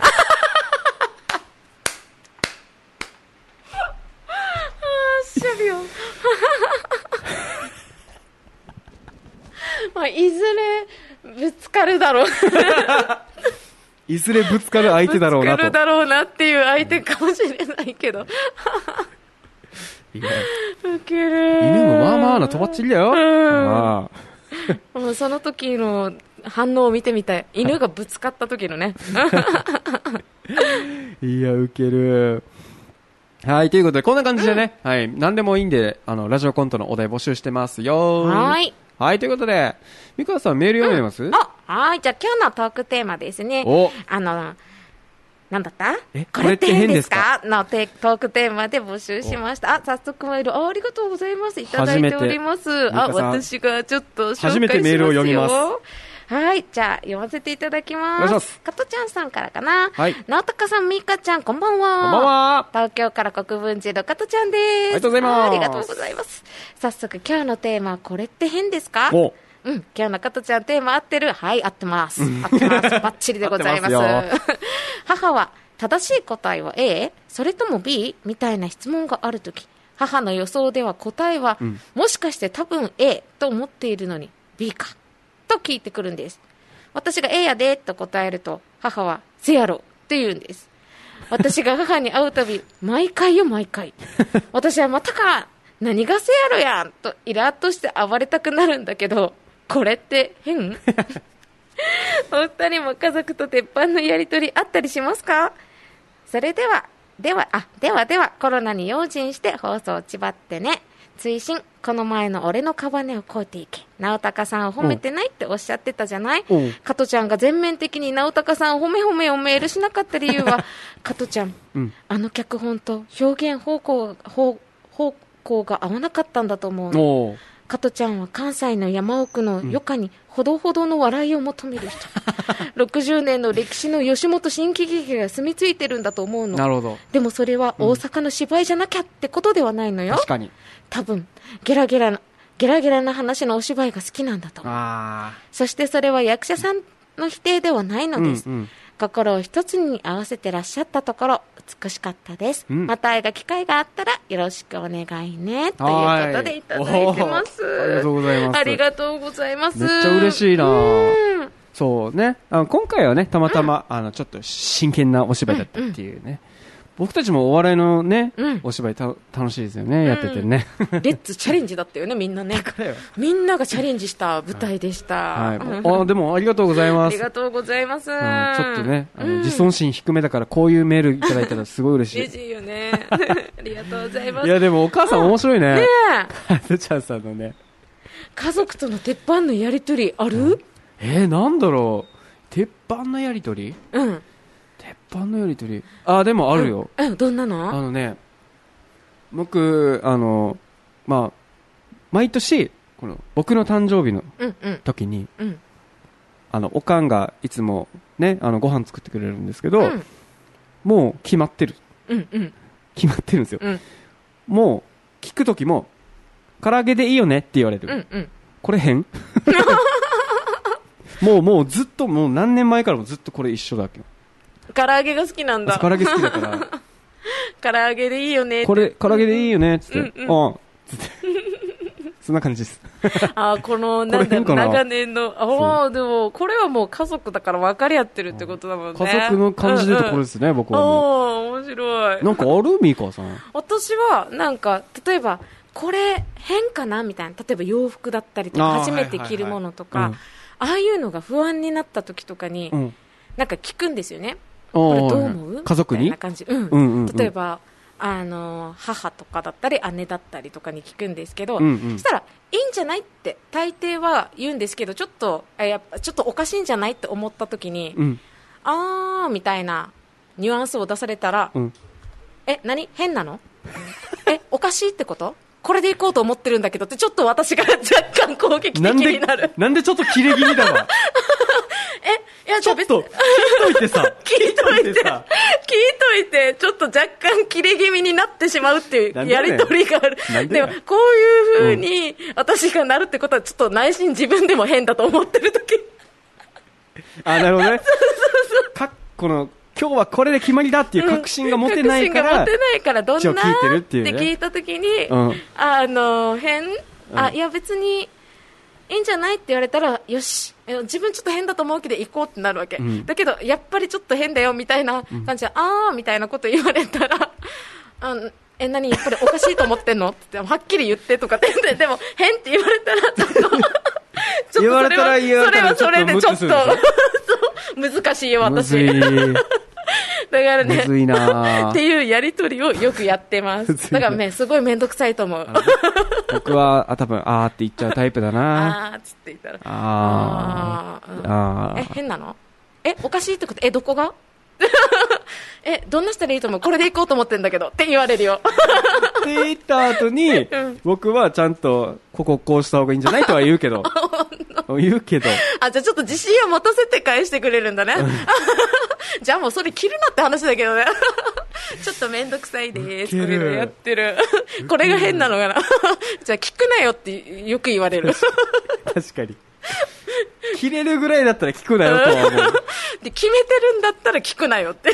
まあ、いずれぶつかるだろういずれぶつかる相手だろうなと。ぶつかるだろうなっていう相手かもしれないけどいやウケる。 犬もまあまあなとばっちりだよ、うん、 まあ、もうその時の反応を見てみたい。犬がぶつかった時のねいやウケる。はい、ということでこんな感じでね、うん、はい、何でもいいんであのラジオコントのお題募集してますよ。はいはい、ということで美川さんメール読めます、うん、 あはい、じゃあ今日のトークテーマですね。おあのなんだったえこれって変ですかのテトークテーマで募集しました。あ早速メール あ, ありがとうございます。いただいております。あ私がちょっと紹介しますよ。初めてメールを読みます。はい、じゃあ読ませていただきます。加藤ちゃんさんからかな。はい。直高さん、みかちゃん、こんばんは。 こんばんは。 東京から国分寺の加藤ちゃんです。 ありがとうございます。 ありがとうございます。早速今日のテーマはこれって変ですか？ うん、今日の加トちゃんテーマ合ってる？はい、合ってます。合ってます。バッチリでございます。ます母は正しい答えは A？ それとも B？ みたいな質問があるとき、母の予想では答えは、うん、もしかして多分 A と思っているのに B かと聞いてくるんです。私が A やでと答えると、母はせやろって言うんです。私が母に会うたび、毎回よ毎回。私はまたか、何がせやろやんとイラッとして暴れたくなるんだけど、これって変？お二人も家族と鉄板のやりとりあったりしますか？それでは、では、あ、ではでは、コロナに用心して放送ちばってね。追伸、この前の俺のカバネをこうていけ。直高さんを褒めてないっておっしゃってたじゃない？加トちゃんが全面的に直高さんを褒め褒めをメールしなかった理由は、加トちゃん、うん、あの脚本と表現方向、方、方向が合わなかったんだと思うの。加トちゃんは関西の山奥の余暇にほどほどの笑いを求める人、うん、ろくじゅうねんの歴史の吉本新喜劇が住み着いてるんだと思うの。 なるほど。 でもそれは大阪の芝居じゃなきゃってことではないのよ。 確かに。 多分ゲラゲラなゲラゲラな話のお芝居が好きなんだと思う。あ、そしてそれは役者さんの否定ではないのです、うんうん、心を一つに合わせてらっしゃったところ美しかったです、うん、また会う機会があったらよろしくお願いねということでいただいてます。 ありがとうございます。 ありがとうございます。 めっちゃ嬉しいな。うん、そうね、あの今回はねたまたま、うん、あのちょっと真剣なお芝居だったっていうね、うんうん、僕たちもお笑いのね、うん、お芝居た楽しいですよね、うん、やっててね。 レッツチャレンジだったよね、みんなね。みんながチャレンジした舞台でした。はいはい、 あでもありがとうございます。 ありがとうございます。うん、 ちょっとね、あの、うん、自尊心低めだからこういうメールいただいたらすごい嬉しい。 嬉しいよね。ありがとうございます。 いやでもお母さん面白いね。 ねえ。カズちゃんさんのね。 家族との鉄板のやりとりある？うん、 えー、なんだろう。鉄板のやりとり？うん。鉄板のやりとり、あでもあるよ、 うんうん、どんなの？ あのね、僕あのまあ毎年この僕の誕生日の時に、うんうん、あのおかんがいつもねあのご飯作ってくれるんですけど、うん、もう決まってる、うんうん、決まってるんですよ、うん、もう聞く時も唐揚げでいいよねって言われる、うんうん、これ変？もうもうずっともう何年前からもずっとこれ一緒だけど。 唐揚げが好きなんだ。 唐揚げ好きだから唐揚げでいいよねって、 これ唐揚げでいいよねっつって、うんうん、あつってそんな感じです。 あこのなんだ長年のあでもこれはもう家族だから分かり合ってるってことだもんね。 家族の感じでところですね、うんうん、僕はもう。あ面白い。 なんかあるミカさん？ 私はなんか例えばこれ変かなみたいな、例えば洋服だったりとか初めて着るものとか、はいはいはい、ああいうのが不安になった時とかに、うん、なんか聞くんですよね。これどう思う？ 家族に？ みたいな感じ、うんうんうん、例えばあの母とかだったり姉だったりとかに聞くんですけど、うんうん、そしたらいいんじゃないって大抵は言うんですけど、ちょっとあやっぱちょっとおかしいんじゃないって思った時に、うん、あーみたいなニュアンスを出されたら、うん、え何変なの？えおかしいってこと？これでいこうと思ってるんだけどってちょっと私が若干攻撃的になる。 なんで、なんでちょっと切れ気味だわ。 え、いや、 ちょっと、聞いといてさ。 聞いといて、聞いといて、ちょっと若干切れ気味になってしまうっていうやりとりがある。で, でも、こういう風に私がなるってことは、ちょっと内心自分でも変だと思ってるとき。 あ、なるほどね。 そうそうそう。 かこの今日はこれで決まりだっていう確信が持てないから、うん、 確信が持てないからどんな聞いてるっていう、ね、 って聞いたときに、うん、あの変、うん、あいや別にいいんじゃないって言われたらよし自分ちょっと変だと思うけど行こうってなるわけ、うん、だけどやっぱりちょっと変だよみたいな感じで、うん、あーみたいなこと言われたらあえ何やっぱりおかしいと思ってんのってはっきり言ってとかってでも変って言われたらちょっとちょっと言われたら言われたらそれはそれでちょっと難しいよ私だからねむずいなっていうやり取りをよくやってますだからねすごい面倒くさいと思う僕はあ多分あーって言っちゃうタイプだなあーっつって言ったらあーあー、うん、 あえ変なのえおかしいってことえどこがえどんなしたらいいと思うこれで行こうと思ってんだけどって言われるよって言った後に、うん、僕はちゃんとこここうした方がいいんじゃないとは言うけど言うけどあじゃあちょっと自信を持たせて返してくれるんだねじゃあもうそれ切るなって話だけどねちょっとめんどくさいですこれでやってるこれが変なのかなじゃあ聞くなよってよく言われる確かに切れるぐらいだったら聞くなよとは思う。 で、決めてるんだったら聞くなよって。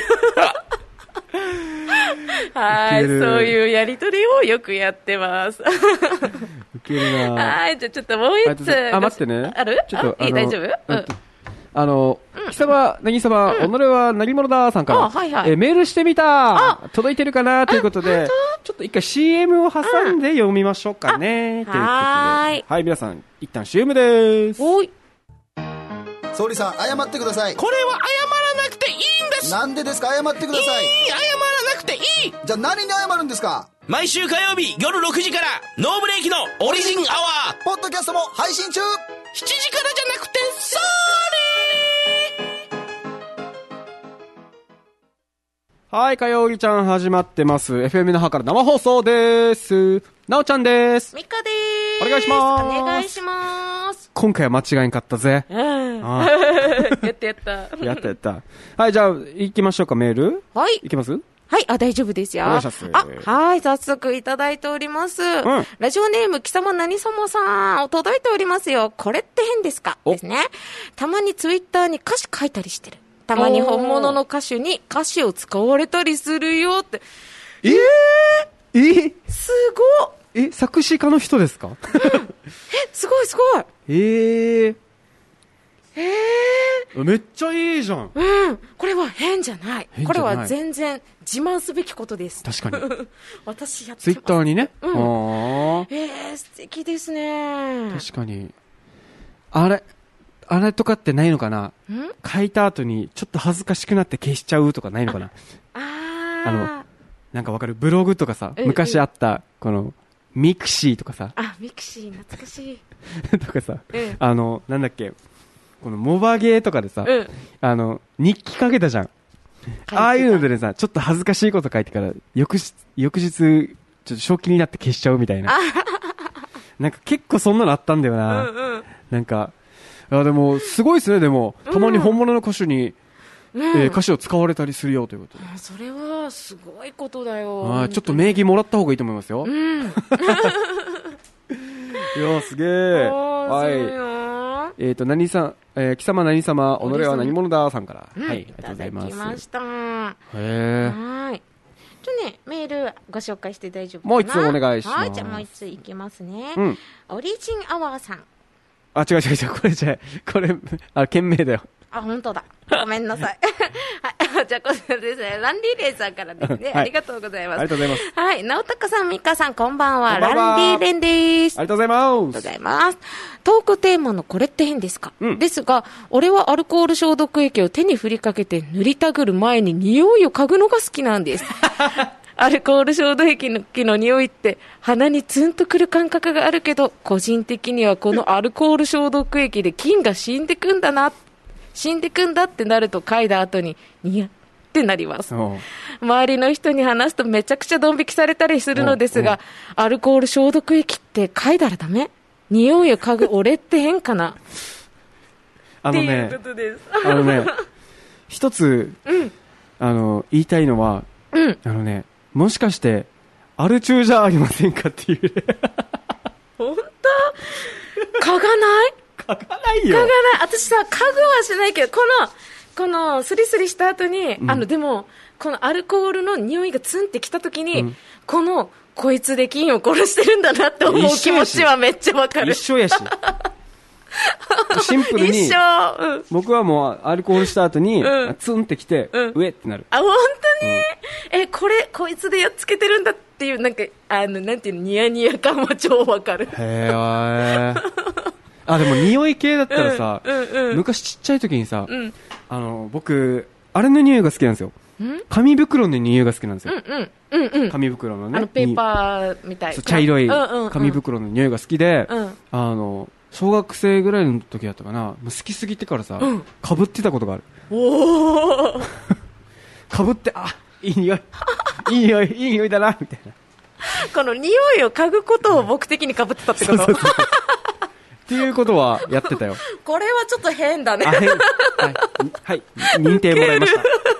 はい、そういうやりとりをよくやってます。 ウケるな。 はい、じゃあちょっともう一つ。 あ、待ってね。 ある？ ちょっと、 いい、大丈夫？うん。 あの、貴様、なぎさま、己は何者ださんから、 はいはい、 えメールしてみた届いてるかなということで、ちょっと一回 シーエム を挟んで読みましょうかね。ということで。はい。はい、皆さん、一旦 シーエム です。 おい。 総理さん、謝ってください。 これは謝らなくていいんです。 なんでですか？謝ってください。いい、 謝らなくていい。 じゃあ何に謝るんですか？ 毎週火曜日夜ろくじからノーブレーキのオリジンアワーポッドキャストも配信中。 しちじからじゃなくてソーはい、かようりちゃん始まってます。エフエム 那覇から生放送です。なおちゃんです。 みかでーす。 お願いします。 お願いします。 今回は間違いんかったぜ。 うん。あやったやった。 やったやった。はい、じゃあ、行きましょうか、メール。 はい。 行きます？ はい、あ、大丈夫ですよ。 お願いします。 あ、はい、早速いただいております。うん、ラジオネーム、貴様何様さん、届いておりますよ。これって変ですか？ですね。たまにツイッターに歌詞書いたりしてる。たまに本物の歌手に歌詞を使われたりするよって。 えー、えー、 すごっ。 え、作詞家の人ですか？うん、 え、すごいすごい。 えー。 えー、めっちゃいいじゃん。 うん。これは変じゃない。 変じゃない。 これは全然自慢すべきことです。 確かに。 私やってます。 ツイッターにね。 うん。あえー、素敵ですね。 確かに。あれ、あれとかってないのかな？書いた後にちょっと恥ずかしくなって消しちゃうとかないのかな？ ああの、なんかわかる？ブログとかさ、うんうん、昔あった、この、ミクシーとかさ。 あ、ミクシー、懐かしい。 とかさ、 うん、 あの、なんだっけ、このモバゲーとかでさ、うん、あの、日記かけたじゃん。ああいうのでねさ、ちょっと恥ずかしいこと書いてから、翌日、翌日、ちょっと正気になって消しちゃうみたいな。なんか結構そんなのあったんだよな。うんうん、なんか、あでも、すごいですね、でも。たまに本物の歌手に、うんえー、歌詞を使われたりするよということで。 うん、それはすごいことだよ。 あちょっと名義もらった方がいいと思いますよ。うん、いやすげえ。はい。えっ、ー、と、何さん、えー、貴様何様、己は何者ださんから。 うん、 はい、ありがとうございます。 いただきました。 へえ。 はい。ちょね、メールご紹介して大丈夫かな？ もう一つお願いします。 はい、じゃあもう一ついきますね。 うん。 オリジンアワーさん。 あ、違う違う違う、これじゃこれ、あ、件名だよ。 あ、本当だ。ごめんなさい。はい。じゃあ、こちらですね。ランディレイさんからですね、はい。ありがとうございます。 ありがとうございます。 はい。直高さん、ミカさん、こんばんは。こんばんは。ランディレンです。 ありがとうございます。ありがとうございます。トークテーマのこれって変ですか、うん、ですが、俺はアルコール消毒液を手に振りかけて塗りたぐる前に匂いを嗅ぐのが好きなんです。アルコール消毒液のの匂いって鼻にツンとくる感覚があるけど、個人的にはこのアルコール消毒液で菌が死んでくんだな、死んでくんだってなると嗅いだ後にニヤってなります。周りの人に話すとめちゃくちゃドン引きされたりするのですが、アルコール消毒液って嗅いだらダメ？匂いを嗅ぐ俺って変かなあのね、 っていうことです。 あのね、一つ、うん、あの言いたいのは、 うん、 あのね、もしかしてアル中じゃありませんかっていう。 本当？嗅がない嗅がないよ。 嗅がない。私さ、嗅ぐはしないけど、このこのスリスリした後に、うん、あのでもこのアルコールの匂いがツンってきた時に、うん、このこいつで菌を殺してるんだなって思う気持ちはめっちゃわかる。 一緒やし。シンプルに、 一緒、うん、 僕はもうアルコールした後に、うん、ツンってきて、 うん、 上ってなる。 あ、本当に、うん、え、これ、こいつでやっつけてるんだっていう、なんか、あの、なんていうの、ニヤニヤ感は超わかる。 へー。あ、でも匂い系だったらさ、 うんうんうん、 昔ちっちゃい時にさ、 うん、 あの、僕、あれの匂いが好きなんですよ。紙袋の匂いが好きなんですよ。 うんうんうんうん、 紙袋のね。 あのペーパーみたいな。 茶色い紙袋の匂いが好きで、うんうん、あの、小学生ぐらいの時だったかな、好きすぎてからさ、うん、かぶってたことがある。 おーかぶって、あ、いい匂い、いい匂い、いい匂いだな、みたいな。 この匂いを嗅ぐことを目的にかぶってたってこと？そうそうそうっていうことはやってたよ。 これはちょっと変だね。 あ、変。はい、はい、認定もらいました。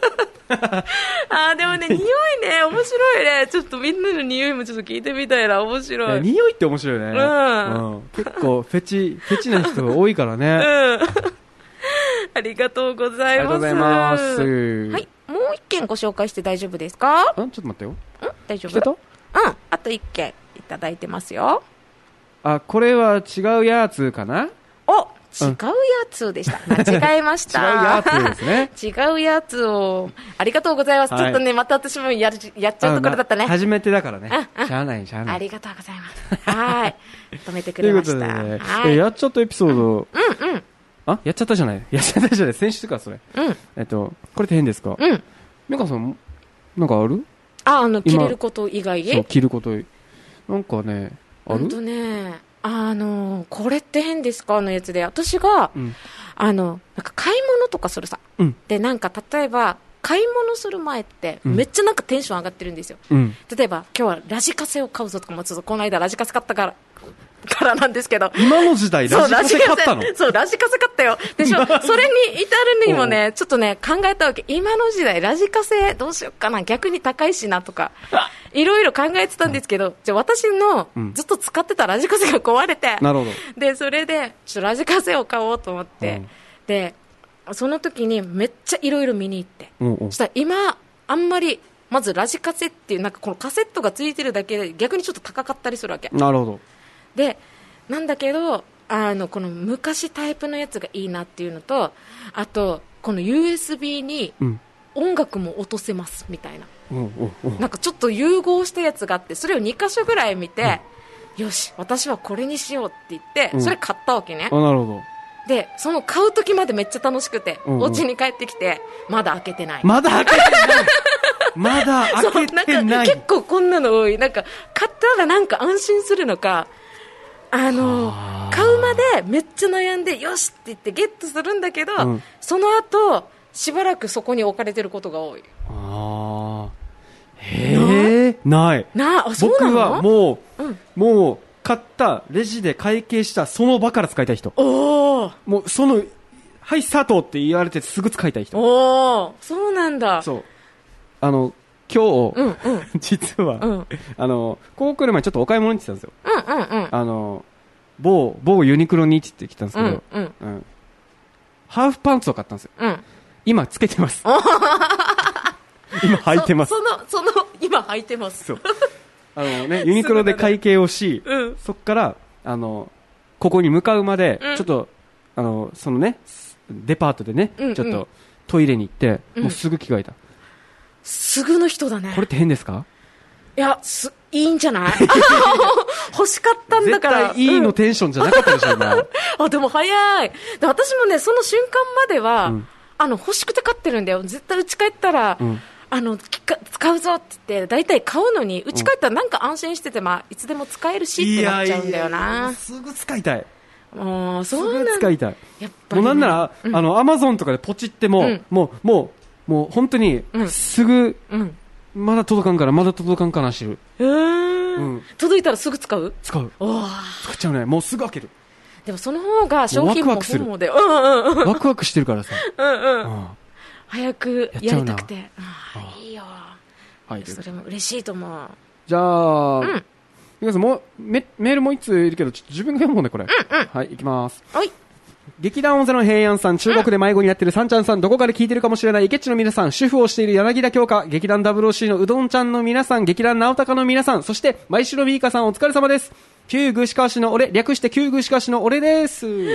あーでもね、匂いね、面白いね。ちょっとみんなの匂いもちょっと聞いてみたいな、面白い。 いや匂いって面白いね。 うんうん、結構フェチ、フェチな人が多いからね。うん。 ありがとうございます。ありがとうございます。はい。もう一件ご紹介して大丈夫ですか？ んちょっと待ってよ。ん大丈夫？うん。あと一件いただいてますよ。 あ、これは違うやつかな？ お違うやつでした。間違えました。 違うやつですね。 違うやつを。ありがとうございます。はい、ちょっとね、また私もやる、やっちゃうところだったね。 初めてだからね。しゃあない、しゃあない。 ありがとうございます。はい。止めてくれました。ということで、ね、 はい、やっちゃったエピソード。 うんうん。 あやっちゃったじゃない。やっちゃったじゃない。先週か、それ。 うん。 えっと、これって変ですか？ うん。 メカさん、なんかある？ あ、あの、着れること以外で？ そう、着ること。なんかね、ある？ ほんとね。あのこれって変ですかのやつで私が、うん、あのなんか買い物とかするさ、うん、でなんか例えば買い物する前ってめっちゃなんかテンション上がってるんですよ、うん、例えば今日はラジカセを買うぞとかもちょっとこの間ラジカセ買ったからからなんですけど今の時代ラジカセ買ったの？ そうラジカセ買ったよでしょそれに至るにもねちょっとね考えたわけ今の時代ラジカセどうしようかな逆に高いしなとかいろいろ考えてたんですけど、じゃあ私のずっと使ってたラジカセが壊れて、 なるほど。 でそれでちょっとラジカセを買おうと思って、うん、でその時にめっちゃいろいろ見に行って、うんうん、そしたら今あんまりまずラジカセっていうなんかこのカセットがついてるだけで逆にちょっと高かったりするわけ。 なるほど。 でなんだけどあのこの昔タイプのやつがいいなっていうのとあとこの ユーエスビー に音楽も落とせますみたいな、うんうんうん、なんかちょっと融合したやつがあってそれをに箇所ぐらい見て、うん、よし私はこれにしようって言って、うん、それ買ったわけね。 あなるほど。 でその買う時までめっちゃ楽しくて、うんうん、お家に帰ってきてまだ開けてないまだ開けてないまだ開けてないなんか結構こんなの多いなんか買ったらなんか安心するのかあの買うまでめっちゃ悩んでよしって言ってゲットするんだけど、うん、その後しばらくそこに置かれてることが多い。 あへえないなあそうなの？ 僕はもう、うん、もう買ったレジで会計したその場から使いたい人。 おもうそのはいスタートって言われてすぐ使いたい人。 おそうなんだ。 そうあの今日、 うんうん、 実は、うん、あのここ来る前ちょっとお買い物に行ってたんですよ、 うんうんうん、 あの某某ユニクロに行ってきたんですけど、 うんうんうん、ハーフパンツを買ったんですよ、 うん、 今つけてます今履いてますそ, そのその今履いてますそうあの、ね、ユニクロで会計をし、 うん、 そこからあのここに向かうまで、うん、ちょっとあのそのねデパートでね、うんうん、ちょっとトイレに行って、うん、もうすぐ着替えた。 すぐの人だね。 これって変ですか？ いやすいいんじゃない欲しかったんだから絶対いいのテンションじゃなかったでしょうね、 うん、あでも早いで私もねその瞬間までは、うん、あの欲しくて買ってるんだよ絶対家帰ったら、うん、あの使うぞって言って大体買うのに家帰ったらなんか安心してて、まあ、いつでも使えるしってなっちゃうんだよな。いやいやすぐ使いたいもうそうなんすぐ使いたいやっぱり、ね、 もうなんなら、うん、あのアマゾンとかでポチっても、うん、もうもうもう本当にすぐ、うんうんまだ届かんからまだ届かんかなしてる。 えーうん、届いたらすぐ使う？ 使う。 お使っちゃうね。もうすぐ開ける。 でもその方が商品もワクワクする。 で、うんうんうん、 ワクワクしてるからさ。 うんうん。うん、早くやりたくて。あいいよ。 はい。 それも嬉しいと思う。 じゃあ、うん、皆さんもうメメールもう一通いるけどちょっと自分が読むもんねこれ。 うんうん。 はい行きます。 はい。 劇団大勢の平安さん、中国で迷子になっているさんちゃんさん、どこかで聞いてるかもしれない池っちの皆さん、主婦をしている柳田京香、劇団 ダブルオーシー のうどんちゃんの皆さん、劇団直高の皆さん、そして前城美香さんお疲れ様です。旧具志川市の俺、略して旧具志川市の俺です。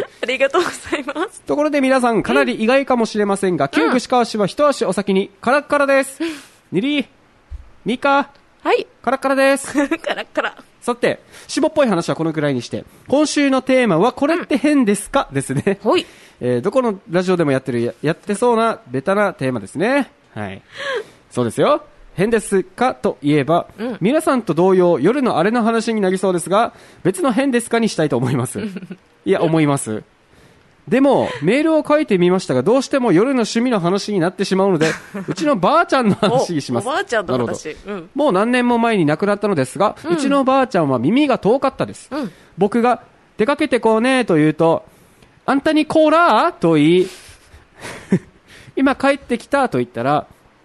ありがとうございます。 ところで皆さん、かなり意外かもしれませんが、うん、旧具志川市は一足お先にカラッカラです。ニリー、ミカ、 はい、 カラッカラです。 カラッカラ。 さて、しぼっぽい話はこのくらいにして、今週のテーマはこれって変ですか、うん、ですね。 はい。 えー、どこのラジオでもやってる や, やってそうなベタなテーマですね。はい。そうですよ。変ですかといえば、うん、皆さんと同様夜のあれの話になりそうですが、別の変ですかにしたいと思います。いや思います。でもメールを書いてみましたが、どうしても夜の趣味の話になってしまうので、うちのばあちゃんの話にします。 お, おばあちゃんの話、うん、 もう何年も前に亡くなったのですが、うん、うちのばあちゃんは耳が遠かったです。 うん、 僕が出かけてこうねと言うと、あんたにコーラと言い今帰ってきたと言ったら、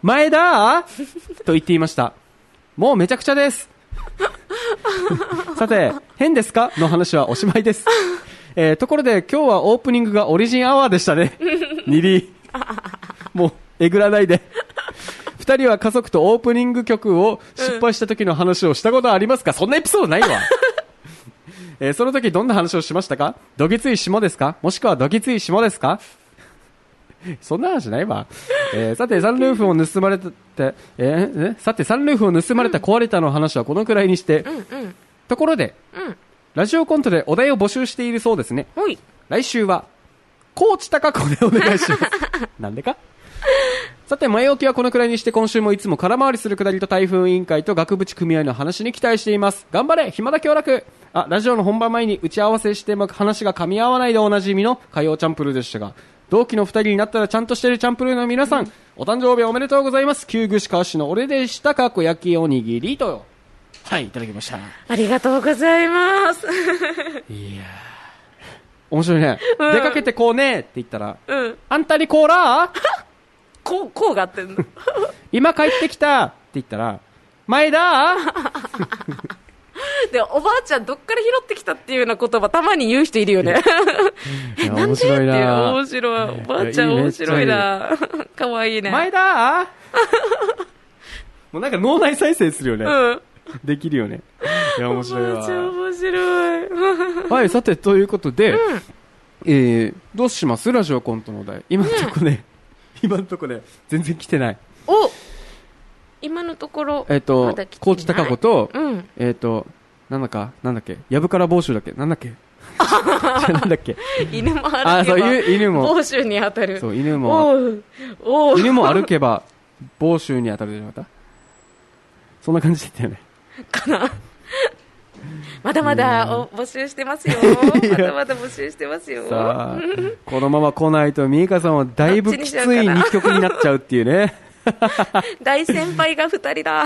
前田と言っていました。もうめちゃくちゃです。さて、変ですかの話はおしまいです。えー、ところで今日はオープニングがオリジンアワーでしたね。ニリもうえぐらないで。二人は家族とオープニング曲を失敗した時の話をしたことはありますか？そんなエピソードないわ。えー、その時どんな話をしましたか？どぎつい下ですか？もしくはどぎつい下ですか？そんな話ないわ。えー、さてサンルーフを盗まれて、えー、さてサンルーフを盗まれた壊れたの話はこのくらいにして、うんうん、ところで、うん、ラジオコントでお題を募集しているそうですね。来週は高知高子でお願いします。なんでか。さて前置きはこのくらいにして、今週もいつも空回りするくだりと台風委員会と額縁組合の話に期待しています。頑張れ暇だ協楽。あ、ラジオの本番前に打ち合わせしても話が噛み合わないでおなじみの火曜チャンプルーでしたが、同期の二人になったらちゃんとしてるチャンプルーの皆さん、うん、お誕生日おめでとうございます。旧串川市の俺でした。かっこ焼きおにぎりとよ。はい、いただきました。 ありがとうございます。 いや面白いね、うん、出かけてこうねって言ったら、うん、あんたにコーラこう、こうがあってんの。 今帰ってきたって言ったら前だでおばあちゃんどっから拾ってきたっていうような言葉たまに言う人いるよね。 いや面白いな。 面白い。おばあちゃん面白いな。かわいいね。 前だもうなんか脳内再生するよね。うん。できるよね。いや面白いわ。 おばあちゃん面白い。 はい、さてということで、うん、えー、どうしますラジオコントのお題。今のとこね、うん、今のとこね全然来てない。 お今のところえっ、ー、とま、高知高子と、うん、えっ、ー、となんだかなんだっけやぶから房州だっけなんだっけなんだっけ犬も歩けば犬も房州に当たる。 そう犬もおお犬も歩けば房州に当たるじゃなかった。そんな感じだったよね。 かな。まだまだお募集してますよ。まだまだ募集してますよ。 さあこのまま来ないとミイカさんはだいぶきついにきょくになっちゃうっていうね。 大先輩がふたりだ。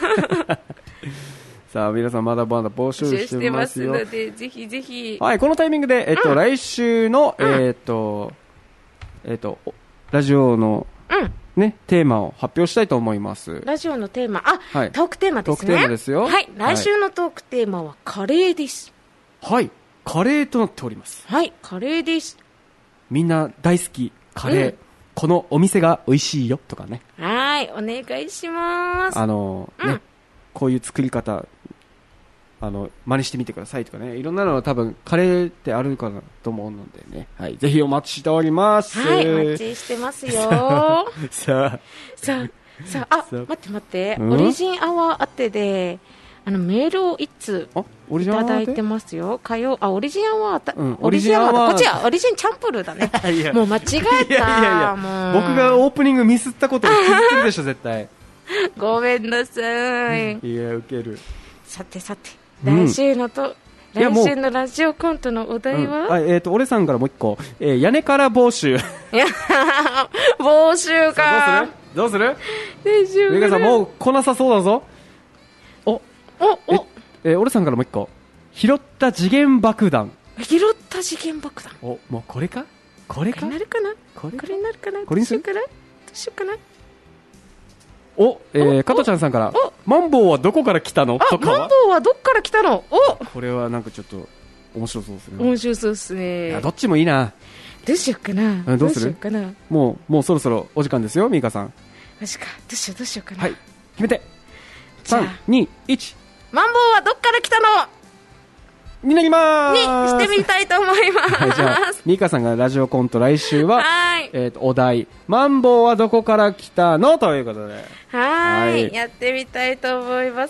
さあ皆さんまだまだ募集してますよ。 募集してますのでぜひぜひ。 はい、このタイミングで、えっとうん、来週の、うん、えっとえっとラジオの、うんね、テーマを発表したいと思います。 ラジオのテーマ、あ、はい、トークテーマですね。 トークテーマですよ。 はい、来週のトークテーマはカレーです。 はい、カレーとなっております。 はい、カレーです。 みんな大好きカレー。うん、このお店が美味しいよとかね。 はい、お願いします。 あの、うん、ね、こういう作り方、あの、真似してみてくださいとかね。いろんなの多分、カレーってあるかなと思うのでね。はい、ぜひお待ちしております。 はい、お待ちしてますよ。 さあ。 さあ、さあ、あ、待って待って、うん、オリジンアワーあってで、あの、メールをいついただいてますよ。火曜、あ、オリジンアワー、うん、オリジンアワー、こっちはオリジンチャンプルーだね。もう間違えた。いやいやいやもう僕がオープニングミスったことを気づくでしょ、絶対。 ごめんなさい。 いや、ウケる。 さてさて、来週のと、うん、来週のラジオコントのお題は、 うん、あ、えっ、ー、と、俺さんからもう一個、えー、屋根から房州。 いや、房州か。 どうするどうする皆さんもう来なさそうだぞ。お、 お、お、 えー、俺さんからもう一個、拾った次元爆弾。 拾った次元爆弾。 お、もうこれかこれかこれなるかなこれ、これになるかなこれにするどうしようかなお、えー、加藤ちゃんさんから、マンボウはどこから来たのとかはマンボウはどこから来たのおこれはなんかちょっと面白そうですね。 面白そうですね。 いや、どっちもいいな。 どうしようかな。 どうするどうしようかな。 もう、もうそろそろお時間ですよ、ミカさん。 マジか。どうしよう、どうしようかな。 はい、決めて。さん、に、いち。 マンボウはどっから来たのになりまーす。にしてみたいと思います。はい、じゃあ、 ミカさんがラジオコント来週は、 はい。 えっと、お題、マンボウはどこから来たのということで。 はい。やってみたいと思います。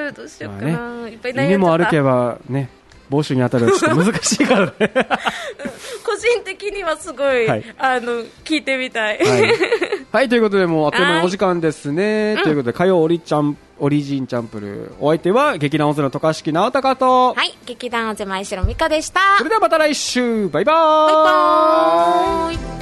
どうしようかな。まあね、いっぱい悩んじゃった。 犬も歩けばね、帽子に当たるのちょっと難しいからね。 個人的にはすごい、はい、あの聞いてみたい。はい、 はい、ということでもうあっという間にお時間ですね。ということで火曜オリちゃんオリジンチャンプルー、お相手は劇団オズの渡嘉敷直隆と、 はい、劇団オズ前城美香でした。 それではまた来週、バイバーイ。 バイバーイ。